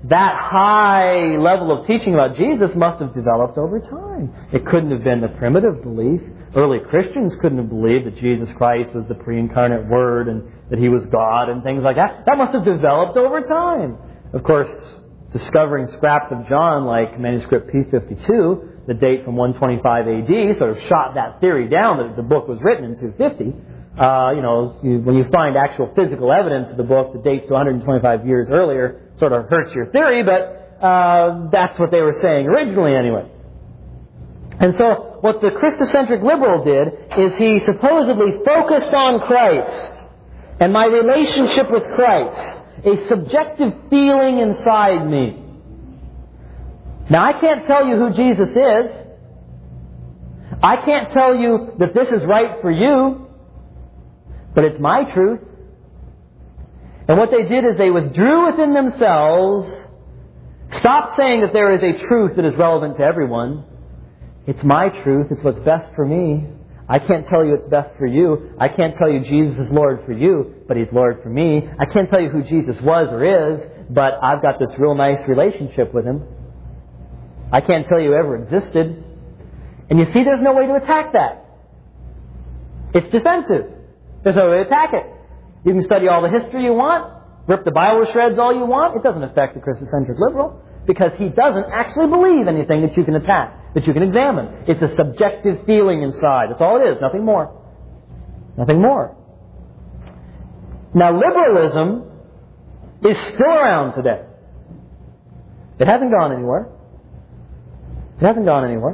that high level of teaching about Jesus must have developed over time. It couldn't have been the primitive belief. Early Christians couldn't have believed that Jesus Christ was the pre-incarnate Word and that He was God and things like that. That must have developed over time. Of course, discovering scraps of John like manuscript P fifty-two, the date from one twenty-five A D, sort of shot that theory down that the book was written in two fifty. Uh, you know, you, when you find actual physical evidence of the book that dates to one hundred twenty-five years earlier, sort of hurts your theory, but uh, that's what they were saying originally anyway. And so what the Christocentric liberal did is he supposedly focused on Christ and my relationship with Christ, a subjective feeling inside me. Now, I can't tell you who Jesus is. I can't tell you that this is right for you. But it's my truth. And what they did is they withdrew within themselves, stopped saying that there is a truth that is relevant to everyone. It's my truth. It's what's best for me. I can't tell you it's best for you. I can't tell you Jesus is Lord for you, but He's Lord for me. I can't tell you who Jesus was or is, but I've got this real nice relationship with Him. I can't tell you ever existed. And you see, there's no way to attack that. It's defensive. There's no way to attack it. You can study all the history you want, rip the Bible to shreds all you want. It doesn't affect the Christocentric liberal because he doesn't actually believe anything that you can attack, that you can examine. It's a subjective feeling inside. That's all it is, nothing more. Nothing more. Now, liberalism is still around today. It hasn't gone anywhere. It hasn't gone anywhere.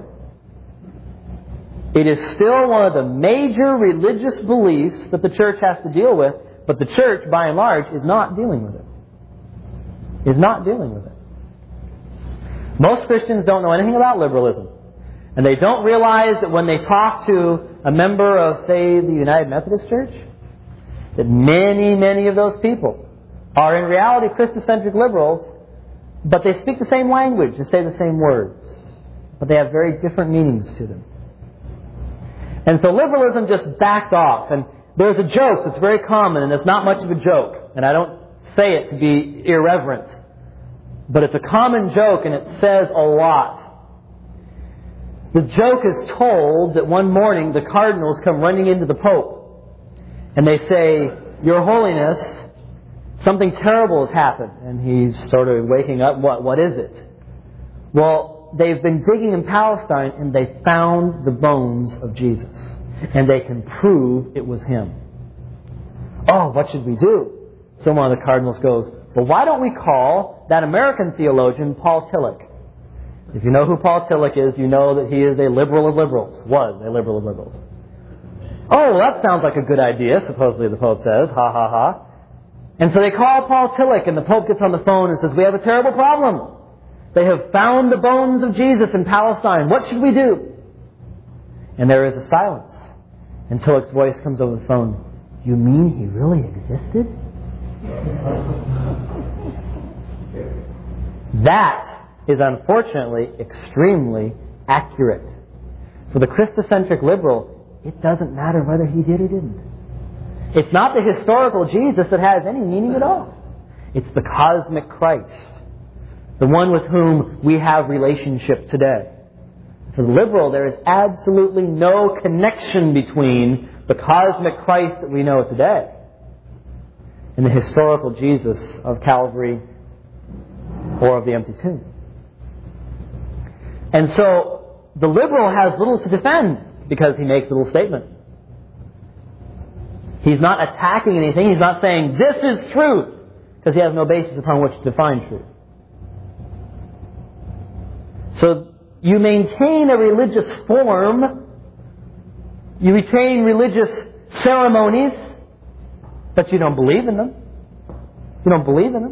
It is still one of the major religious beliefs that the church has to deal with, but the church, by and large, is not dealing with it. Is not dealing with it. Most Christians don't know anything about liberalism. And they don't realize that when they talk to a member of, say, the United Methodist Church, that many, many of those people are in reality Christocentric liberals, but they speak the same language and say the same words. But they have very different meanings to them. And so liberalism just backed off. And there's a joke that's very common, and it's not much of a joke. And I don't say it to be irreverent. But it's a common joke, and it says a lot. The joke is told that one morning the cardinals come running into the Pope. And they say, "Your Holiness, something terrible has happened." And he's sort of waking up. What? What is it? Well, they've been digging in Palestine and they found the bones of Jesus. And they can prove it was Him. Oh, what should we do? So one of the cardinals goes, "Well, why don't we call that American theologian Paul Tillich?" If you know who Paul Tillich is, you know that he is a liberal of liberals. Was a liberal of liberals. "Oh, well, that sounds like a good idea," supposedly the Pope says. Ha, ha, ha. And so they call Paul Tillich, and the Pope gets on the phone and says, "We have a terrible problem. They have found the bones of Jesus in Palestine. What should we do?" And there is a silence. And Tillich's voice comes over the phone. "You mean He really existed?" That is unfortunately extremely accurate. For the Christocentric liberal, it doesn't matter whether He did or didn't. It's not the historical Jesus that has any meaning at all. It's the cosmic Christ. The one with whom we have relationship today. For the liberal, there is absolutely no connection between the cosmic Christ that we know today and the historical Jesus of Calvary or of the empty tomb. And so the liberal has little to defend because he makes little statement. He's not attacking anything. He's not saying, "This is truth," because he has no basis upon which to define truth. So you maintain a religious form, you retain religious ceremonies, but you don't believe in them. You don't believe in them.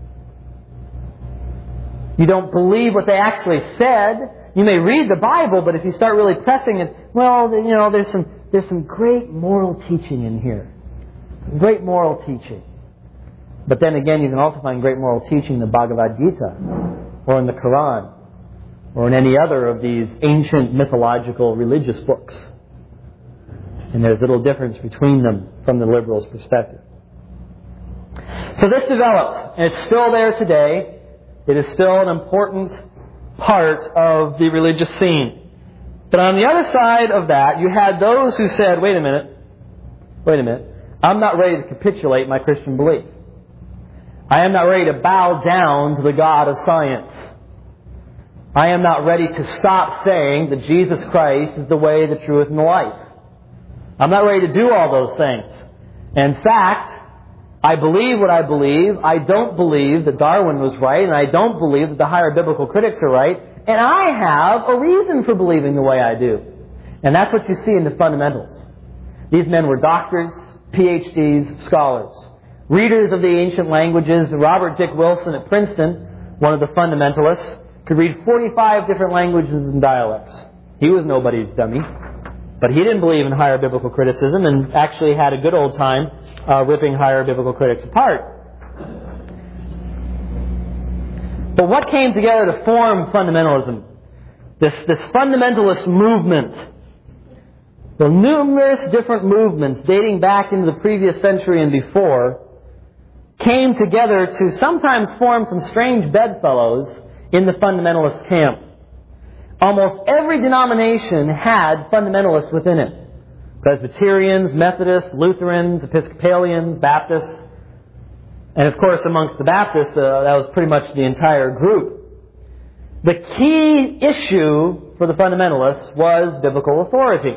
You don't believe what they actually said. You may read the Bible, but if you start really pressing it, well, you know, there's some there's some great moral teaching in here. Great moral teaching. But then again, you can also find great moral teaching in the Bhagavad Gita or in the Quran, or in any other of these ancient mythological religious books. And there's little difference between them from the liberal's perspective. So this developed, and it's still there today. It is still an important part of the religious scene. But on the other side of that, you had those who said, wait a minute, wait a minute, I'm not ready to capitulate my Christian belief. I am not ready to bow down to the God of science. I am not ready to stop saying that Jesus Christ is the way, the truth, and the life. I'm not ready to do all those things. In fact, I believe what I believe. I don't believe that Darwin was right, and I don't believe that the higher biblical critics are right. And I have a reason for believing the way I do. And that's what you see in the fundamentals. These men were doctors, P H Ds, scholars, readers of the ancient languages. Robert Dick Wilson at Princeton, one of the fundamentalists, could read forty-five different languages and dialects. He was nobody's dummy. But he didn't believe in higher biblical criticism and actually had a good old time uh, ripping higher biblical critics apart. But what came together to form fundamentalism? This, this fundamentalist movement. The numerous different movements dating back into the previous century and before came together to sometimes form some strange bedfellows in the fundamentalist camp. Almost every denomination had fundamentalists within it. Presbyterians, Methodists, Lutherans, Episcopalians, Baptists. And of course, amongst the Baptists, uh, that was pretty much the entire group. The key issue for the fundamentalists was biblical authority.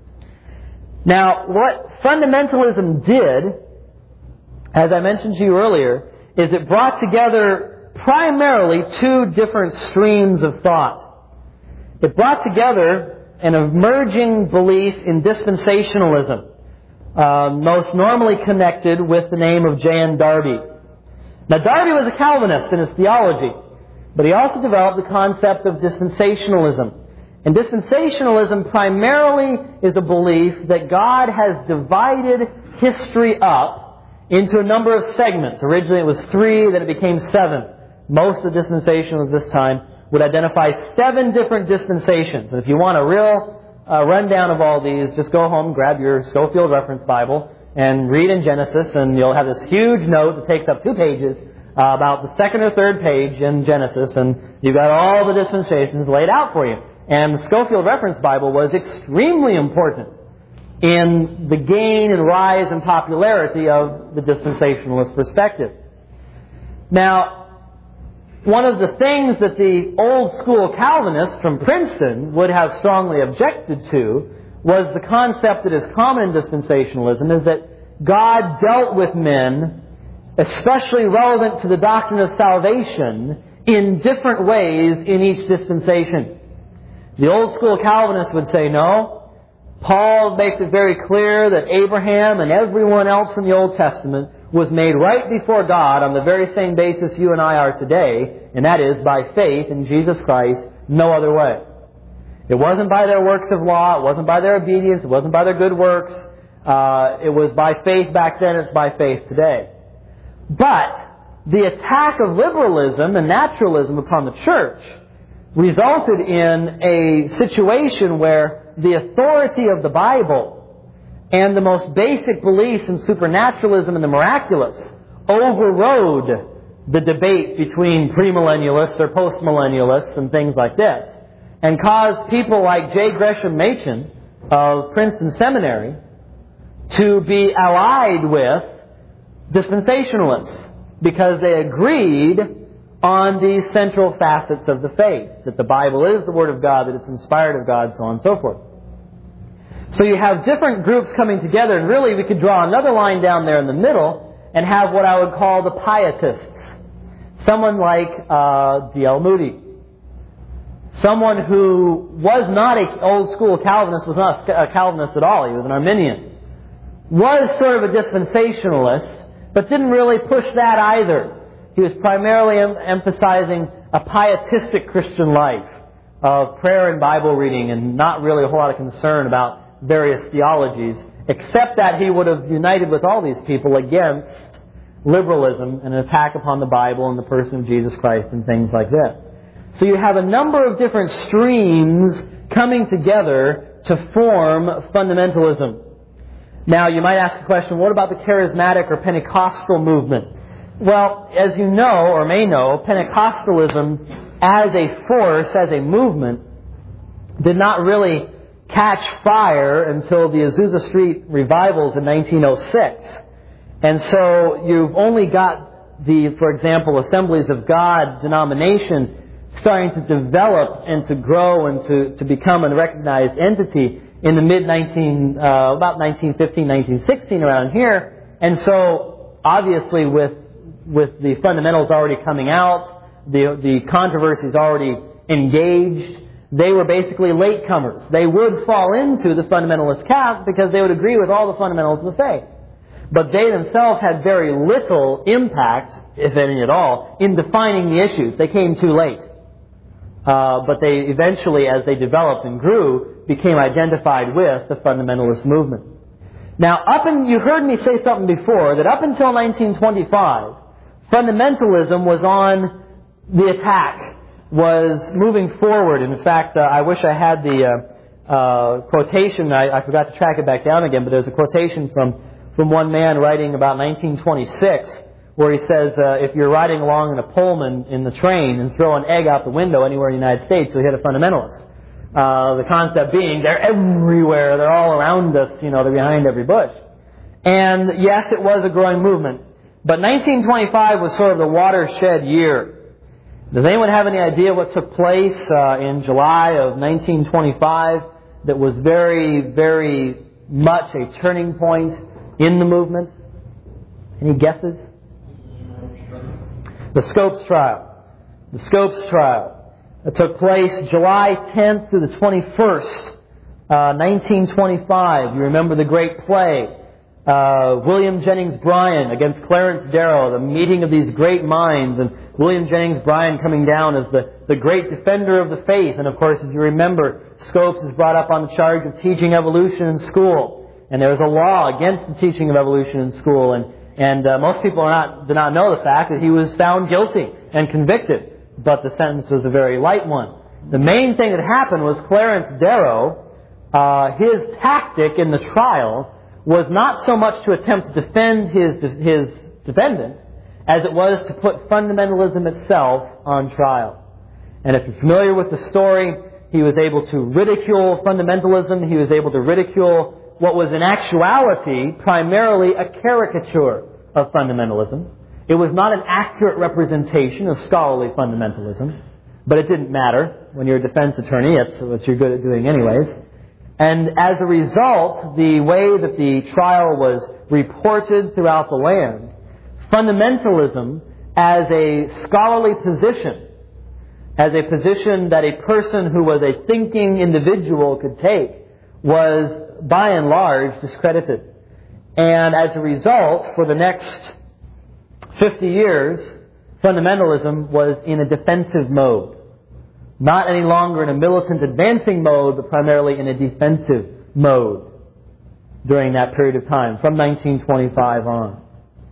Now, what fundamentalism did, as I mentioned to you earlier, is it brought together primarily two different streams of thought. It brought together an emerging belief in dispensationalism, uh, most normally connected with the name of J N Darby. Now, Darby was a Calvinist in his theology, but he also developed the concept of dispensationalism. And dispensationalism primarily is a belief that God has divided history up into a number of segments. Originally it was three, then it became seven. Most of the dispensationalists this time would identify seven different dispensations. And if you want a real uh, rundown of all these, just go home, grab your Schofield Reference Bible, and read in Genesis, and you'll have this huge note that takes up two pages uh, about the second or third page in Genesis, and you've got all the dispensations laid out for you. And the Schofield Reference Bible was extremely important in the gain and rise in popularity of the dispensationalist perspective. Now, one of the things that the old school Calvinists from Princeton would have strongly objected to was the concept that is common in dispensationalism, is that God dealt with men, especially relevant to the doctrine of salvation, in different ways in each dispensation. The old school Calvinists would say, no, Paul makes it very clear that Abraham and everyone else in the Old Testament was made right before God on the very same basis you and I are today, and that is by faith in Jesus Christ, no other way. It wasn't by their works of law, it wasn't by their obedience, it wasn't by their good works, uh, it was by faith back then, it's by faith today. But the attack of liberalism and naturalism upon the church resulted in a situation where the authority of the Bible and the most basic beliefs in supernaturalism and the miraculous overrode the debate between premillennialists or postmillennialists and things like this, and caused people like J. Gresham Machen of Princeton Seminary to be allied with dispensationalists because they agreed on these central facets of the faith, that the Bible is the Word of God, that it's inspired of God, so on and so forth. So you have different groups coming together, and really we could draw another line down there in the middle and have what I would call the pietists. Someone like uh, D L Moody. Someone who was not an old school Calvinist, was not a Calvinist at all, he was an Arminian. Was sort of a dispensationalist, but didn't really push that either. He was primarily em- emphasizing a pietistic Christian life of prayer and Bible reading and not really a whole lot of concern about various theologies, except that he would have united with all these people against liberalism and an attack upon the Bible and the person of Jesus Christ and things like this. So you have a number of different streams coming together to form fundamentalism. Now, you might ask the question, what about the charismatic or Pentecostal movement? Well, as you know or may know, Pentecostalism as a force, as a movement, did not really catch fire until the Azusa Street revivals in nineteen oh six. And so you've only got the, for example, Assemblies of God denomination starting to develop and to grow and to, to become a recognized entity in the mid nineteen, uh, about nineteen fifteen, nineteen sixteen around here. And so obviously with with the fundamentals already coming out, the the controversies already engaged, they were basically latecomers. They would fall into the fundamentalist camp because they would agree with all the fundamentals of the faith. But they themselves had very little impact, if any at all, in defining the issues. They came too late. Uh, but they eventually, as they developed and grew, became identified with the fundamentalist movement. Now, up in, you heard me say something before, that up until nineteen twenty-five, fundamentalism was on the attack, was moving forward. In fact, uh, I wish I had the uh, uh, quotation. I, I forgot to track it back down again, but there's a quotation from, from one man writing about nineteen twenty-six, where he says, uh, if you're riding along in a Pullman in the train and throw an egg out the window anywhere in the United States, you'll hit a fundamentalist. Uh, the concept being, they're everywhere, they're all around us, you know, they're behind every bush. And yes, it was a growing movement. But nineteen twenty-five was sort of the watershed year. Does anyone have any idea what took place uh, in July of nineteen twenty-five that was very, very much a turning point in the movement? Any guesses? The Scopes trial. The Scopes trial. It took place July tenth through the twenty-first, uh, nineteen twenty-five. You remember the great play. Uh, William Jennings Bryan against Clarence Darrow, the meeting of these great minds, and William Jennings Bryan coming down as the, the great defender of the faith. And of course, as you remember, Scopes is brought up on the charge of teaching evolution in school. And there was a law against the teaching of evolution in school. And, and uh, most people are not, do not know the fact that he was found guilty and convicted. But the sentence was a very light one. The main thing that happened was Clarence Darrow, uh, his tactic in the trial was not so much to attempt to defend his his defendant as it was to put fundamentalism itself on trial. And if you're familiar with the story, he was able to ridicule fundamentalism. He was able to ridicule what was in actuality primarily a caricature of fundamentalism. It was not an accurate representation of scholarly fundamentalism, but it didn't matter. When you're a defense attorney, that's what you're good at doing anyways. And as a result, the way that the trial was reported throughout the land, fundamentalism as a scholarly position, as a position that a person who was a thinking individual could take, was by and large discredited. And as a result, for the next fifty years, fundamentalism was in a defensive mode. Not any longer in a militant advancing mode, but primarily in a defensive mode during that period of time, from nineteen twenty-five on.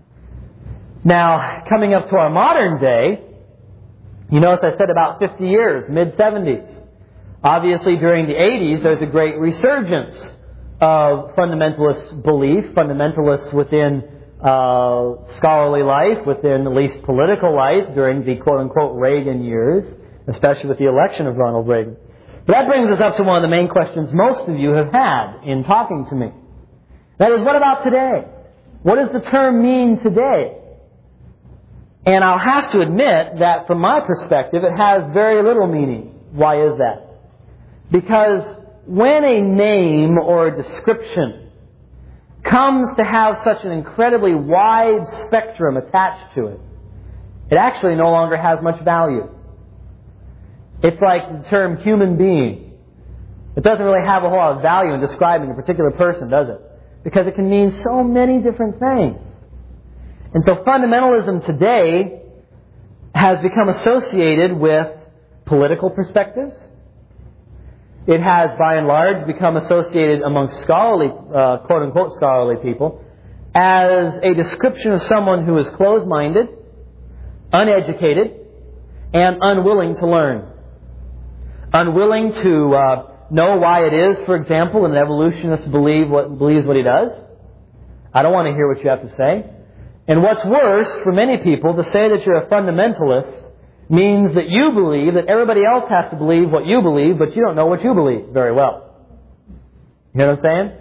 Now, coming up to our modern day, you notice I said about fifty years, mid-seventies. Obviously, during the eighties, there's a great resurgence of fundamentalist belief, fundamentalists within uh, scholarly life, within at least political life during the quote-unquote Reagan years, especially with the election of Ronald Reagan. But that brings us up to one of the main questions most of you have had in talking to me. That is, what about today? What does the term mean today? And I'll have to admit that from my perspective, it has very little meaning. Why is that? Because when a name or a description comes to have such an incredibly wide spectrum attached to it, it actually no longer has much value. It's like the term human being. It doesn't really have a whole lot of value in describing a particular person, does it? Because it can mean so many different things. And so fundamentalism today has become associated with political perspectives. It has, by and large, become associated among scholarly, uh, quote-unquote scholarly people, as a description of someone who is closed-minded, uneducated, and unwilling to learn. Unwilling to uh, know why it is, for example, an evolutionist believe what, believes what he does. I don't want to hear what you have to say. And what's worse, for many people, to say that you're a fundamentalist means that you believe that everybody else has to believe what you believe, but you don't know what you believe very well. You know what I'm saying?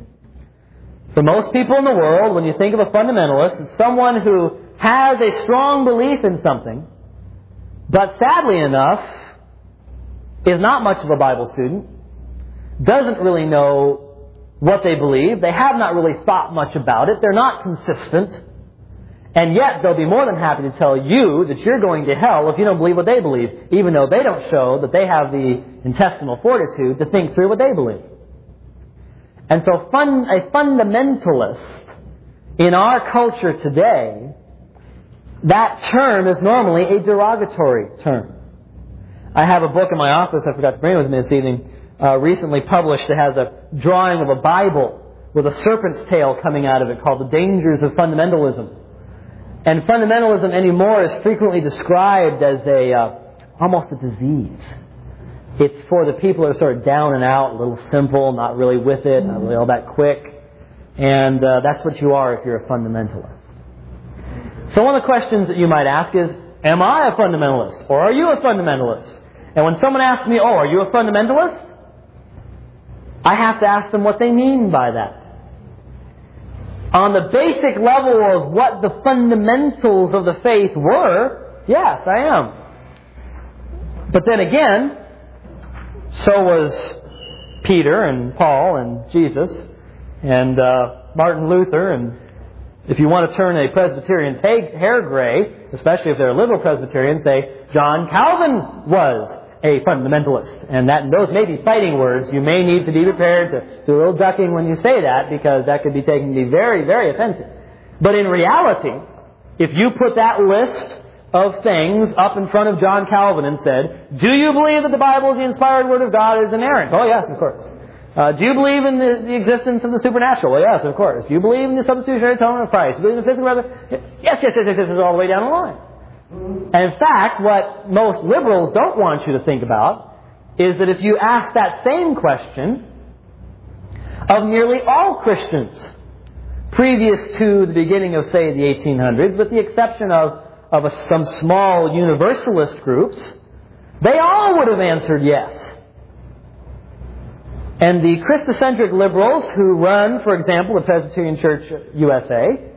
For most people in the world, when you think of a fundamentalist, it's someone who has a strong belief in something, but sadly enough, is not much of a Bible student, doesn't really know what they believe, they have not really thought much about it, they're not consistent, and yet they'll be more than happy to tell you that you're going to hell if you don't believe what they believe, even though they don't show that they have the intestinal fortitude to think through what they believe. And so fun, a fundamentalist in our culture today, that term is normally a derogatory term. I have a book in my office I forgot to bring with me this evening, uh, recently published. It has a drawing of a Bible with a serpent's tail coming out of it called The Dangers of Fundamentalism. And fundamentalism anymore is frequently described as a uh, almost a disease. It's for the people that are sort of down and out, a little simple, not really with it, not really all that quick. And uh, that's what you are if you're a fundamentalist. So one of the questions that you might ask is, am I a fundamentalist? Or are you a fundamentalist? And when someone asks me, oh, are you a fundamentalist? I have to ask them what they mean by that. On the basic level of what the fundamentals of the faith were, yes, I am. But then again, so was Peter and Paul and Jesus and uh, Martin Luther. And if you want to turn a Presbyterian's hair gray, especially if they're a liberal Presbyterian, say John Calvin was a fundamentalist. And that those may be fighting words. You may need to be prepared to do a little ducking when you say that, because that could be taken to be very, very offensive. But in reality, if you put that list of things up in front of John Calvin and said, do you believe that the Bible is the inspired Word of God, is inerrant? Oh yes, of course. Uh, do you believe in the, the existence of the supernatural? Well, yes, of course. Do you believe in the substitutionary atonement of Christ? Do you believe in the physical resurrection? Yes, yes, yes, yes, yes, all the way down the line. And in fact, what most liberals don't want you to think about is that if you ask that same question of nearly all Christians previous to the beginning of, say, the eighteen hundreds, with the exception of, of a, some small universalist groups, they all would have answered yes. And the Christocentric liberals who run, for example, the Presbyterian Church U S A,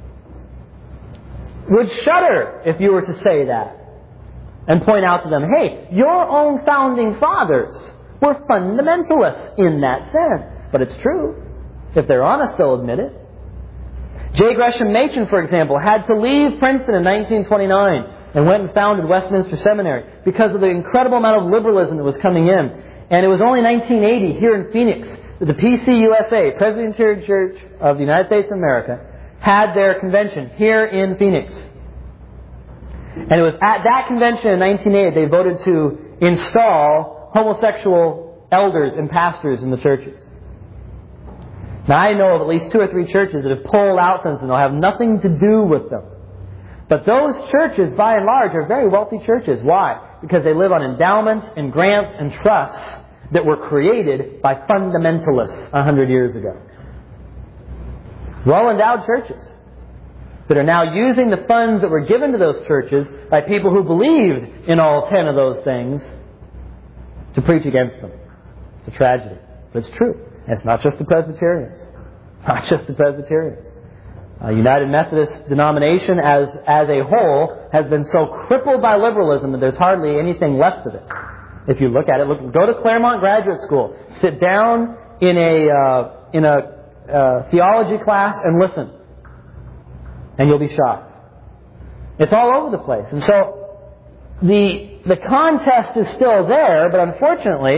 would shudder if you were to say that and point out to them, hey, your own founding fathers were fundamentalists in that sense. But it's true. If they're honest, they'll admit it. J. Gresham Machen, for example, had to leave Princeton in nineteen twenty-nine and went and founded Westminster Seminary because of the incredible amount of liberalism that was coming in. And it was only nineteen eighty here in Phoenix that the P C U S A, Presbyterian Church of the United States of America, had their convention here in Phoenix. And it was at that convention in nineteen eighty they voted to install homosexual elders and pastors in the churches. Now I know of at least two or three churches that have pulled out since and they'll have nothing to do with them. But those churches, by and large, are very wealthy churches. Why? Because they live on endowments and grants and trusts that were created by fundamentalists a hundred years ago. Well-endowed churches that are now using the funds that were given to those churches by people who believed in all ten of those things to preach against them. It's a tragedy. But it's true. And it's not just the Presbyterians. Not just the Presbyterians. Uh, United Methodist denomination as, as a whole has been so crippled by liberalism that there's hardly anything left of it. If you look at it, look, go to Claremont Graduate School. Sit down in a, uh, in a Uh, theology class and listen, and you'll be shocked. It's all over the place. And so the the contest is still there, but unfortunately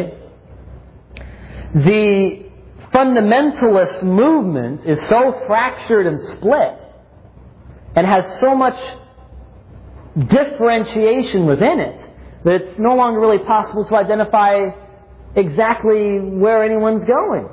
the fundamentalist movement is so fractured and split and has so much differentiation within it that it's no longer really possible to identify exactly where anyone's going.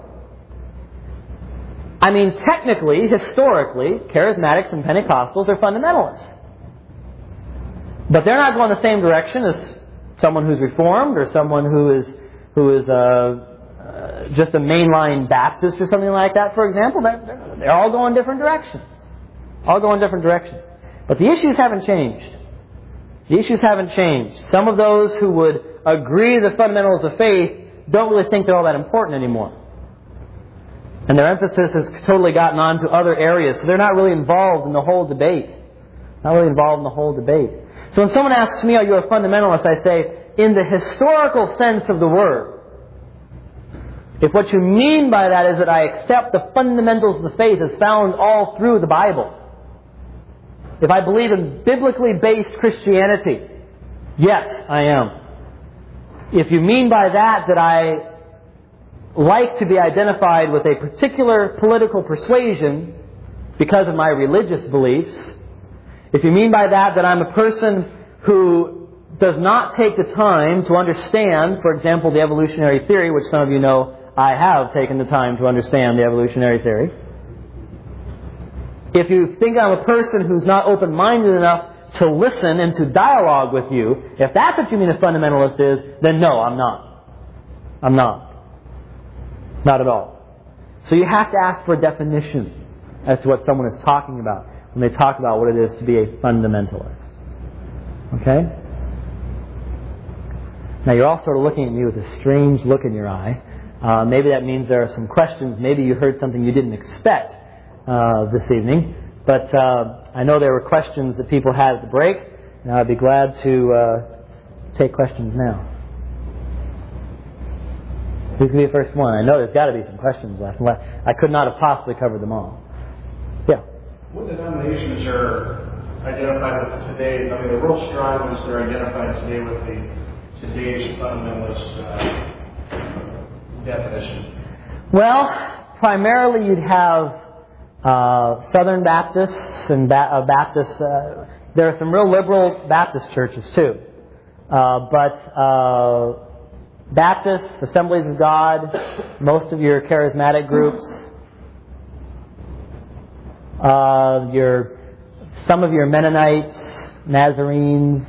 I mean, technically, historically, charismatics and Pentecostals are fundamentalists. But they're not going the same direction as someone who's Reformed or someone who is who is uh, uh, just a mainline Baptist or something like that, for example. They're, they're all going different directions. All go in different directions. But the issues haven't changed. The issues haven't changed. Some of those who would agree to the fundamentals of faith don't really think they're all that important anymore. And their emphasis has totally gotten on to other areas, so they're not really involved in the whole debate. Not really involved in the whole debate. So when someone asks me, are you a fundamentalist, I say, in the historical sense of the word, if what you mean by that is that I accept the fundamentals of the faith as found all through the Bible, if I believe in biblically based Christianity, yes, I am. If you mean by that that I like to be identified with a particular political persuasion because of my religious beliefs, if you mean by that that I'm a person who does not take the time to understand, for example, the evolutionary theory, which some of you know I have taken the time to understand the evolutionary theory. If you think I'm a person who's not open-minded enough to listen and to dialogue with you, if that's what you mean a fundamentalist is, then no, I'm not. I'm not. Not at all. So you have to ask for a definition as to what someone is talking about when they talk about what it is to be a fundamentalist. Okay? Now you're all sort of looking at me with a strange look in your eye. Uh, maybe that means there are some questions. Maybe you heard something you didn't expect uh, this evening. But uh, I know there were questions that people had at the break. Now I'd be glad to uh, take questions now. Who's going to be the first one? I know there's got to be some questions left. I could not have possibly covered them all. Yeah? What denominations are identified with today? I mean, the real strong ones that are identified today with the today's fundamentalist uh, definition. Well, primarily you'd have uh, Southern Baptists and ba- uh, Baptists. Uh, there are some real liberal Baptist churches too. Uh, but... Uh, Baptists, Assemblies of God, most of your charismatic groups, uh, your some of your Mennonites, Nazarenes,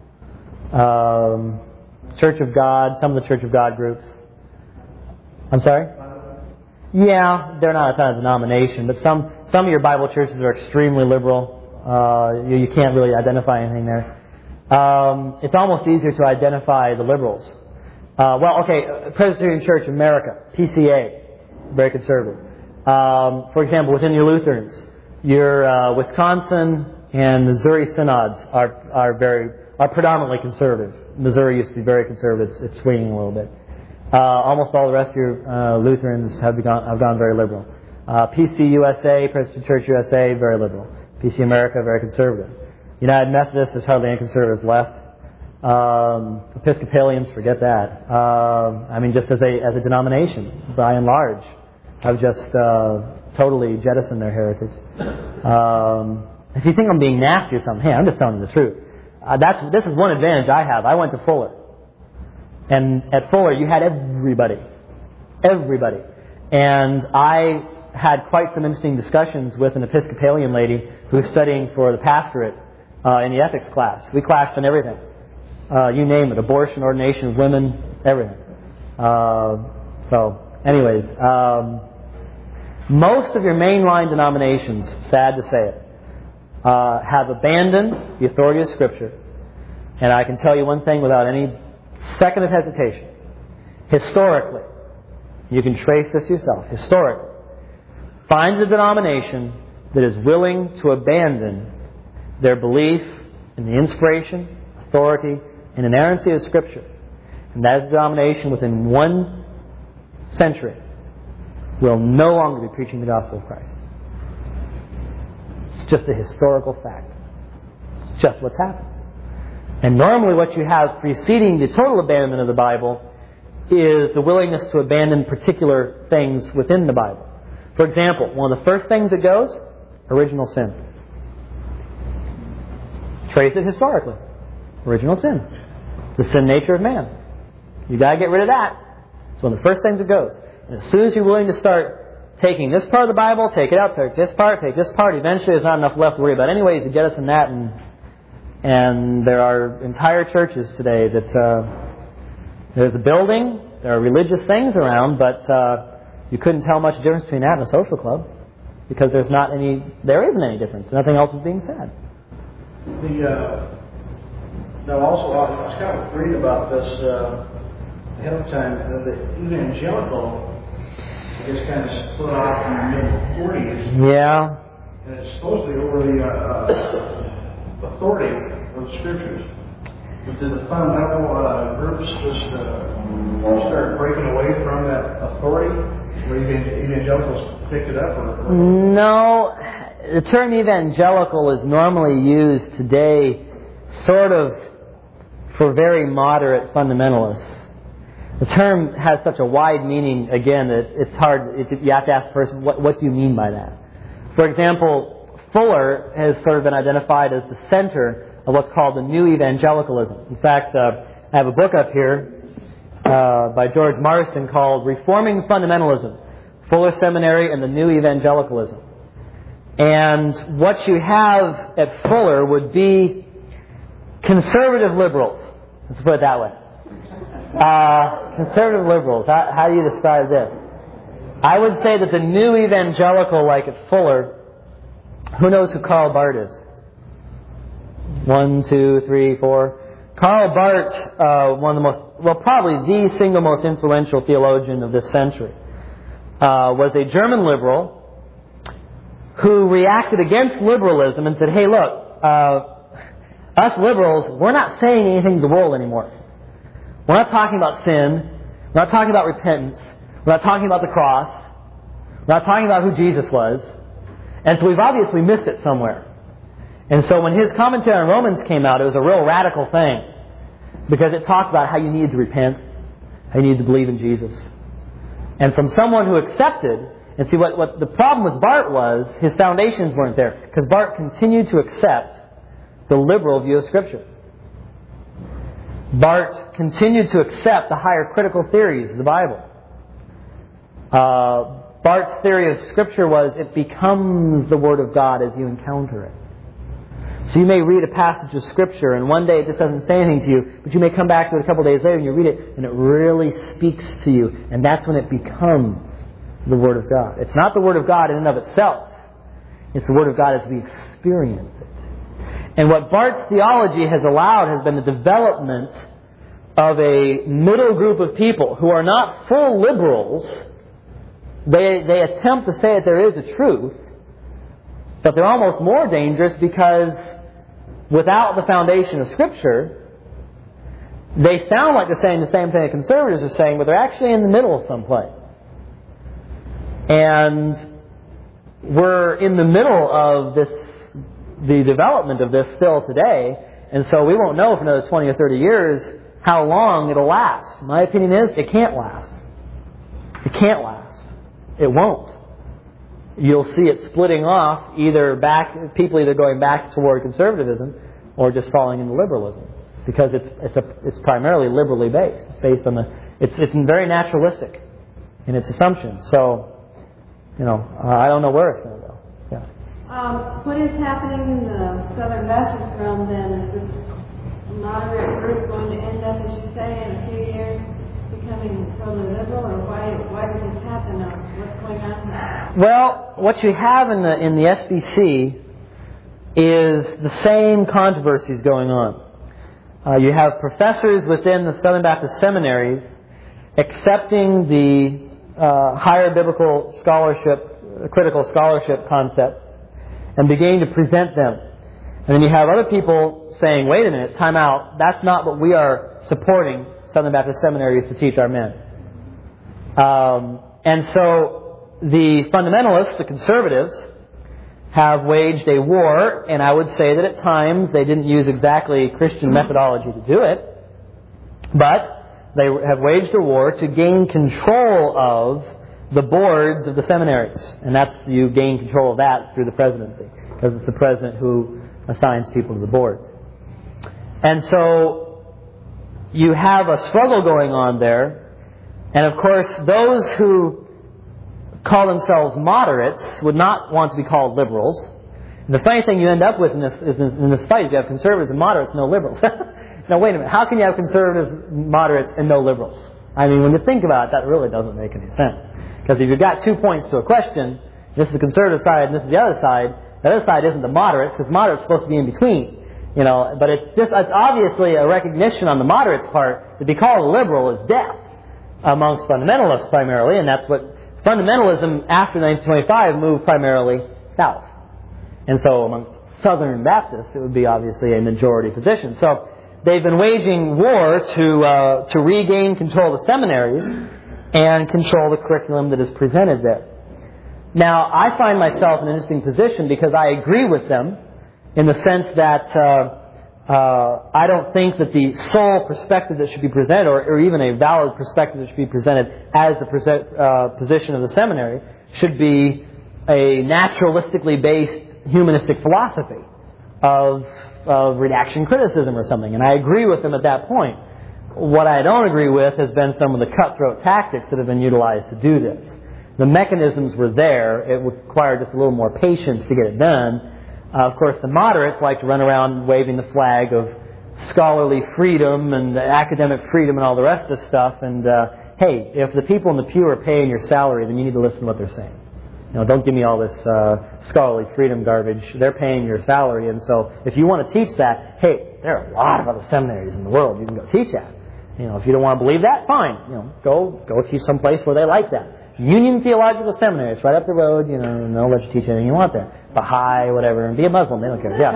um, Church of God, some of the Church of God groups. I'm sorry? Yeah, they're not a kind of denomination, but some some of your Bible churches are extremely liberal. Uh, you, you can't really identify anything there. Um, it's almost easier to identify the liberals. Uh, well, okay, Presbyterian Church America, P C A, very conservative. Um, for example, within your Lutherans, your uh, Wisconsin and Missouri synods are are very are predominantly conservative. Missouri used to be very conservative; it's, it's swinging a little bit. Uh, almost all the rest of your uh, Lutherans have gone have gone very liberal. Uh, P C U S A, Presbyterian Church U S A, very liberal. P C America, very conservative. United Methodist, there's hardly any conservatives left. Um, Episcopalians, forget that. Uh, I mean, just as a as a denomination, by and large, have just uh, totally jettisoned their heritage. Um, if you think I'm being nasty or something, hey, I'm just telling you the truth. Uh, that's this is one advantage I have. I went to Fuller, and at Fuller you had everybody, everybody, and I had quite some interesting discussions with an Episcopalian lady who was studying for the pastorate uh, in the ethics class. We clashed on everything. Uh, you name it, abortion, ordination of women, everything. Uh, so, anyways, um, most of your mainline denominations, sad to say it, uh, have abandoned the authority of Scripture. And I can tell you one thing without any second of hesitation. Historically, you can trace this yourself, historically, find a denomination that is willing to abandon their belief in the inspiration, authority, and inerrancy of Scripture, and that denomination within one century will no longer be preaching the gospel of Christ. It's just a historical fact. It's just what's happened. And normally what you have preceding the total abandonment of the Bible is the willingness to abandon particular things within the Bible. For example, one of the first things that goes, original sin. Trace it historically. Original sin. The sin nature of man. You got to get rid of that. It's one of the first things that goes. And as soon as you're willing to start taking this part of the Bible, take it out, take this part, take this part, eventually there's not enough left to worry about anyways to get us in that. And and there are entire churches today that uh, there's a building, there are religious things around, but uh, you couldn't tell much difference between that and a social club. because there's not any, there isn't any difference. Nothing else is being said. The uh, now also I was kind of reading about this uh, ahead of time. Uh, the evangelical, I guess, kind of split off in the mid forties. Yeah. And it's supposedly over the uh, authority of the Scriptures. But did the fundamental uh, groups just uh, start breaking away from that authority? Where evangelicals picked it up? Or, or? No. The term evangelical is normally used today sort of for very moderate fundamentalists. The term has such a wide meaning, again, that it's hard. It, you have to ask first, what, what do you mean by that? For example, Fuller has sort of been identified as the center of what's called the New Evangelicalism. In fact, uh, I have a book up here uh, by George Marston called Reforming Fundamentalism, Fuller Seminary and the New Evangelicalism. And what you have at Fuller would be conservative liberals. Let's put it that way. Uh, conservative liberals. How, how do you describe this? I would say that the New Evangelical, like at Fuller, who knows who Karl Barth is? One, two, three, four. Karl Barth, uh, one of the most, well, probably the single most influential theologian of this century, uh, was a German liberal who reacted against liberalism and said, hey, look, uh, us liberals, we're not saying anything to the world anymore. We're not talking about sin. We're not talking about repentance. We're not talking about the cross. We're not talking about who Jesus was. And so we've obviously missed it somewhere. And so when his commentary on Romans came out, it was a real radical thing. Because it talked about how you needed to repent, how you needed to believe in Jesus. And from someone who accepted, and see what, what the problem with Barth was, his foundations weren't there. Because Barth continued to accept the liberal view of Scripture. Barth continued to accept the higher critical theories of the Bible. Uh, Barth's theory of Scripture was it becomes the Word of God as you encounter it. So you may read a passage of Scripture and one day it just doesn't say anything to you, but you may come back to it a couple of days later and you read it and it really speaks to you, and that's when it becomes the Word of God. It's not the Word of God in and of itself. It's the Word of God as we experience it. And what Barth's theology has allowed has been the development of a middle group of people who are not full liberals. They, they attempt to say that there is a truth, but they're almost more dangerous because without the foundation of Scripture, they sound like they're saying the same thing that conservatives are saying, but they're actually in the middle someplace. And we're in the middle of this, the development of this still today, and so we won't know for another twenty or thirty years how long it'll last. My opinion is it can't last. It can't last. It won't. You'll see it splitting off, either back, people either going back toward conservatism or just falling into liberalism, because it's it's a it's primarily liberally based. It's based on the it's it's very naturalistic in its assumptions. So, you know, uh, I don't know where it's going to go. Yeah. Um, what is happening in the Southern Baptist realm then? Is this moderate group going to end up, as you say, in a few years becoming totally liberal, or why why did this happen? Or what's going on there? Well, what you have in the in the S B C is the same controversies going on. Uh, you have professors within the Southern Baptist seminaries accepting the uh, higher biblical scholarship, uh, critical scholarship concepts, and beginning to present them. And then you have other people saying, wait a minute, time out, that's not what we are supporting Southern Baptist seminaries to teach our men. Um, and so the fundamentalists, the conservatives, have waged a war, and I would say that at times they didn't use exactly Christian methodology to do it, but they have waged a war to gain control of the boards of the seminaries. And that's, you gain control of that through the presidency, because it's the president who assigns people to the boards. And so you have a struggle going on there, and of course those who call themselves moderates would not want to be called liberals. And the funny thing you end up with in this, is in this fight is you have conservatives and moderates, no liberals. Now wait a minute, how can you have conservatives, moderates, and no liberals? I mean, when you think about it, that really doesn't make any sense. Because if you've got two points to a question, This is the conservative side, and this is the other side. The other side isn't the moderates, because moderates are supposed to be in between. You know, but it's just, it's obviously a recognition on the moderates' part to be called a liberal is death amongst fundamentalists primarily, and that's what fundamentalism after nineteen twenty-five moved primarily south. And so among Southern Baptists, it would be obviously a majority position. So they've been waging war to uh, to regain control of the seminaries and control the curriculum that is presented there. Now, I find myself in an interesting position because I agree with them in the sense that uh, uh, I don't think that the sole perspective that should be presented, or, or even a valid perspective that should be presented as the present, uh, position of the seminary, should be a naturalistically based humanistic philosophy of, of redaction criticism or something. And I agree with them at that point. What I don't agree with has been some of the cutthroat tactics that have been utilized to do this. The mechanisms were there. It required just a little more patience to get it done. Uh, of course, the moderates like to run around waving the flag of scholarly freedom and academic freedom and all the rest of the stuff. And, uh, hey, if the people in the pew are paying your salary, then you need to listen to what they're saying. You know, don't give me all this uh, scholarly freedom garbage. They're paying your salary, and so if you want to teach that, hey, there are a lot of other seminaries in the world. You can go teach that. You know, if you don't want to believe that, fine. You know, go go teach someplace where they like that. Union Theological Seminary, it's right up the road. You know, and they'll let you teach anything you want there. Baha'i, whatever, and be a Muslim. They don't care. Yeah.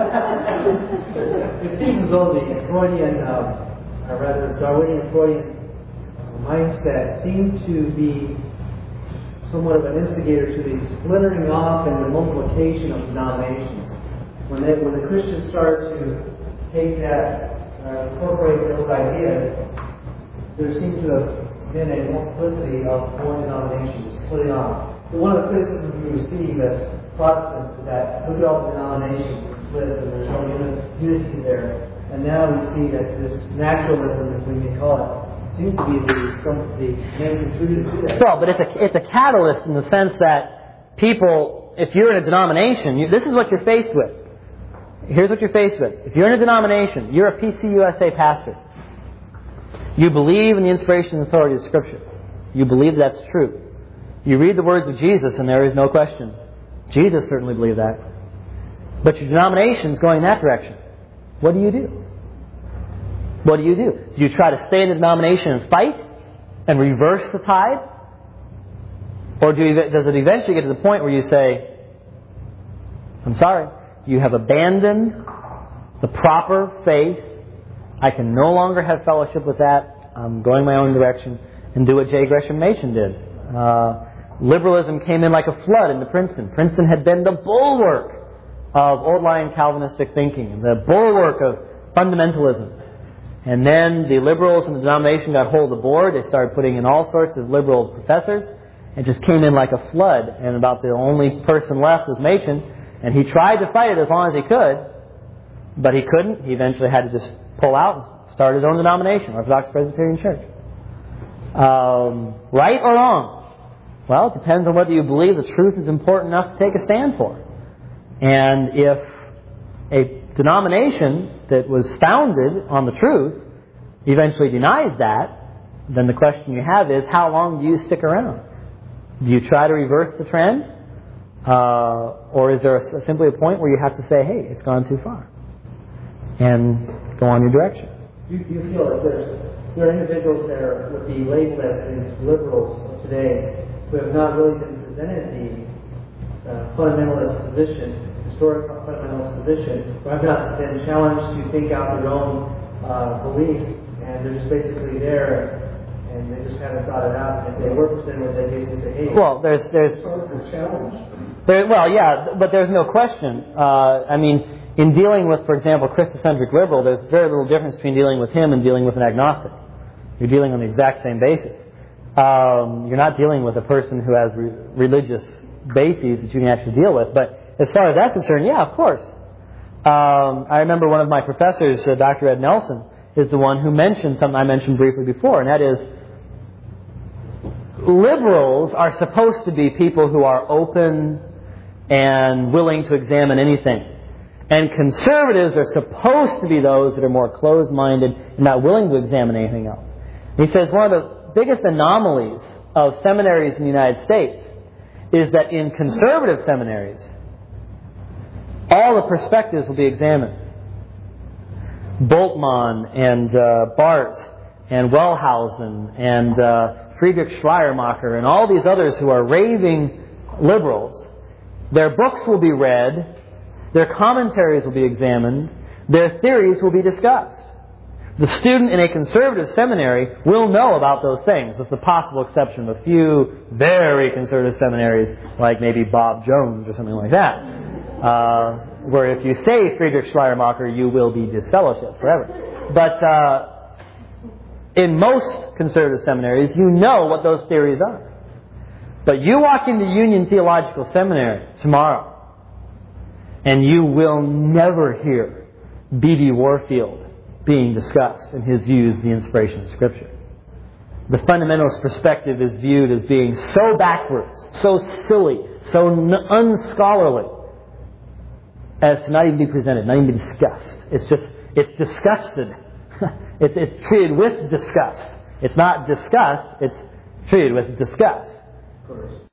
It seems as though the Freudian, uh, or rather Darwinian Freudian mindset seemed to be somewhat of an instigator to the splintering off and the multiplication of denominations. When they, when the Christians start to take that, uh, incorporate those ideas, there seems to have been a multiplicity of more denominations splitting off. So one of the criticisms we receive as Protestants is that look at all the denominations split and there's no unity there. And now we see that this naturalism, as we may call it, seems to be the, some, the main contributor to that. Well, but it's a, it's a catalyst in the sense that people, if you're in a denomination, you, this is what you're faced with. Here's what you're faced with. If you're in a denomination, you're a P C U S A pastor. You believe in the inspiration and authority of Scripture. You believe that's true. You read the words of Jesus and there is no question. Jesus certainly believed that. But your denomination's going that direction. What do you do? What do you do? Do you try to stay in the denomination and fight and reverse the tide? Or do you, does it eventually get to the point where you say, I'm sorry, you have abandoned the proper faith. I can no longer have fellowship with that. I'm going my own direction, and do what J. Gresham Machen did. Uh, liberalism came in like a flood into Princeton. Princeton had been the bulwark of old line Calvinistic thinking, the bulwark of fundamentalism. And then the liberals in the denomination got hold of the board. They started putting in all sorts of liberal professors. It just came in like a flood. And about the only person left was Machen. And he tried to fight it as long as he could. But he couldn't. He eventually had to just pull out and start his own denomination, Orthodox Presbyterian Church. Um, right or wrong? Well, it depends on whether you believe the truth is important enough to take a stand for. And if a denomination that was founded on the truth eventually denies that, then the question you have is, how long do you stick around? Do you try to reverse the trend? Uh, or is there a, simply a point where you have to say, hey, it's gone too far, and go on your direction? You, you feel that there's, there are individuals that are, would be labeled as these liberals of today who have not really been presented the uh, fundamentalist position, historic fundamentalist position, who have not been challenged to think out their own uh, beliefs, and they're just basically there, and they just haven't thought it out. And if they were presented with ideas, they say, hey, well, there's there's there, well, yeah, but there's no question. Uh, I mean, in dealing with, for example, Christocentric liberal, there's very little difference between dealing with him and dealing with an agnostic. You're dealing on the exact same basis. Um, you're not dealing with a person who has re- religious bases that you can actually deal with. But as far as that's concerned, yeah, of course. Um, I remember one of my professors, uh, Doctor Ed Nelson, is the one who mentioned something I mentioned briefly before, and that is liberals are supposed to be people who are open and willing to examine anything. And conservatives are supposed to be those that are more closed-minded and not willing to examine anything else. And he says one of the biggest anomalies of seminaries in the United States is that in conservative seminaries, all the perspectives will be examined. Bultmann and uh, Barth and Wellhausen and uh, Friedrich Schleiermacher and all these others who are raving liberals, their books will be read, their commentaries will be examined, their theories will be discussed. The student in a conservative seminary will know about those things, with the possible exception of a few very conservative seminaries, like maybe Bob Jones or something like that, uh, where if you say Friedrich Schleiermacher, you will be disfellowshipped forever. But uh, in most conservative seminaries, you know what those theories are. But you walk into Union Theological Seminary tomorrow, and you will never hear B D Warfield being discussed in his views of the inspiration of Scripture. The fundamentalist perspective is viewed as being so backwards, so silly, so n- unscholarly, as to not even be presented, not even be discussed. It's just, it's disgusted. it's, it's treated with disgust. It's not discussed, it's treated with disgust.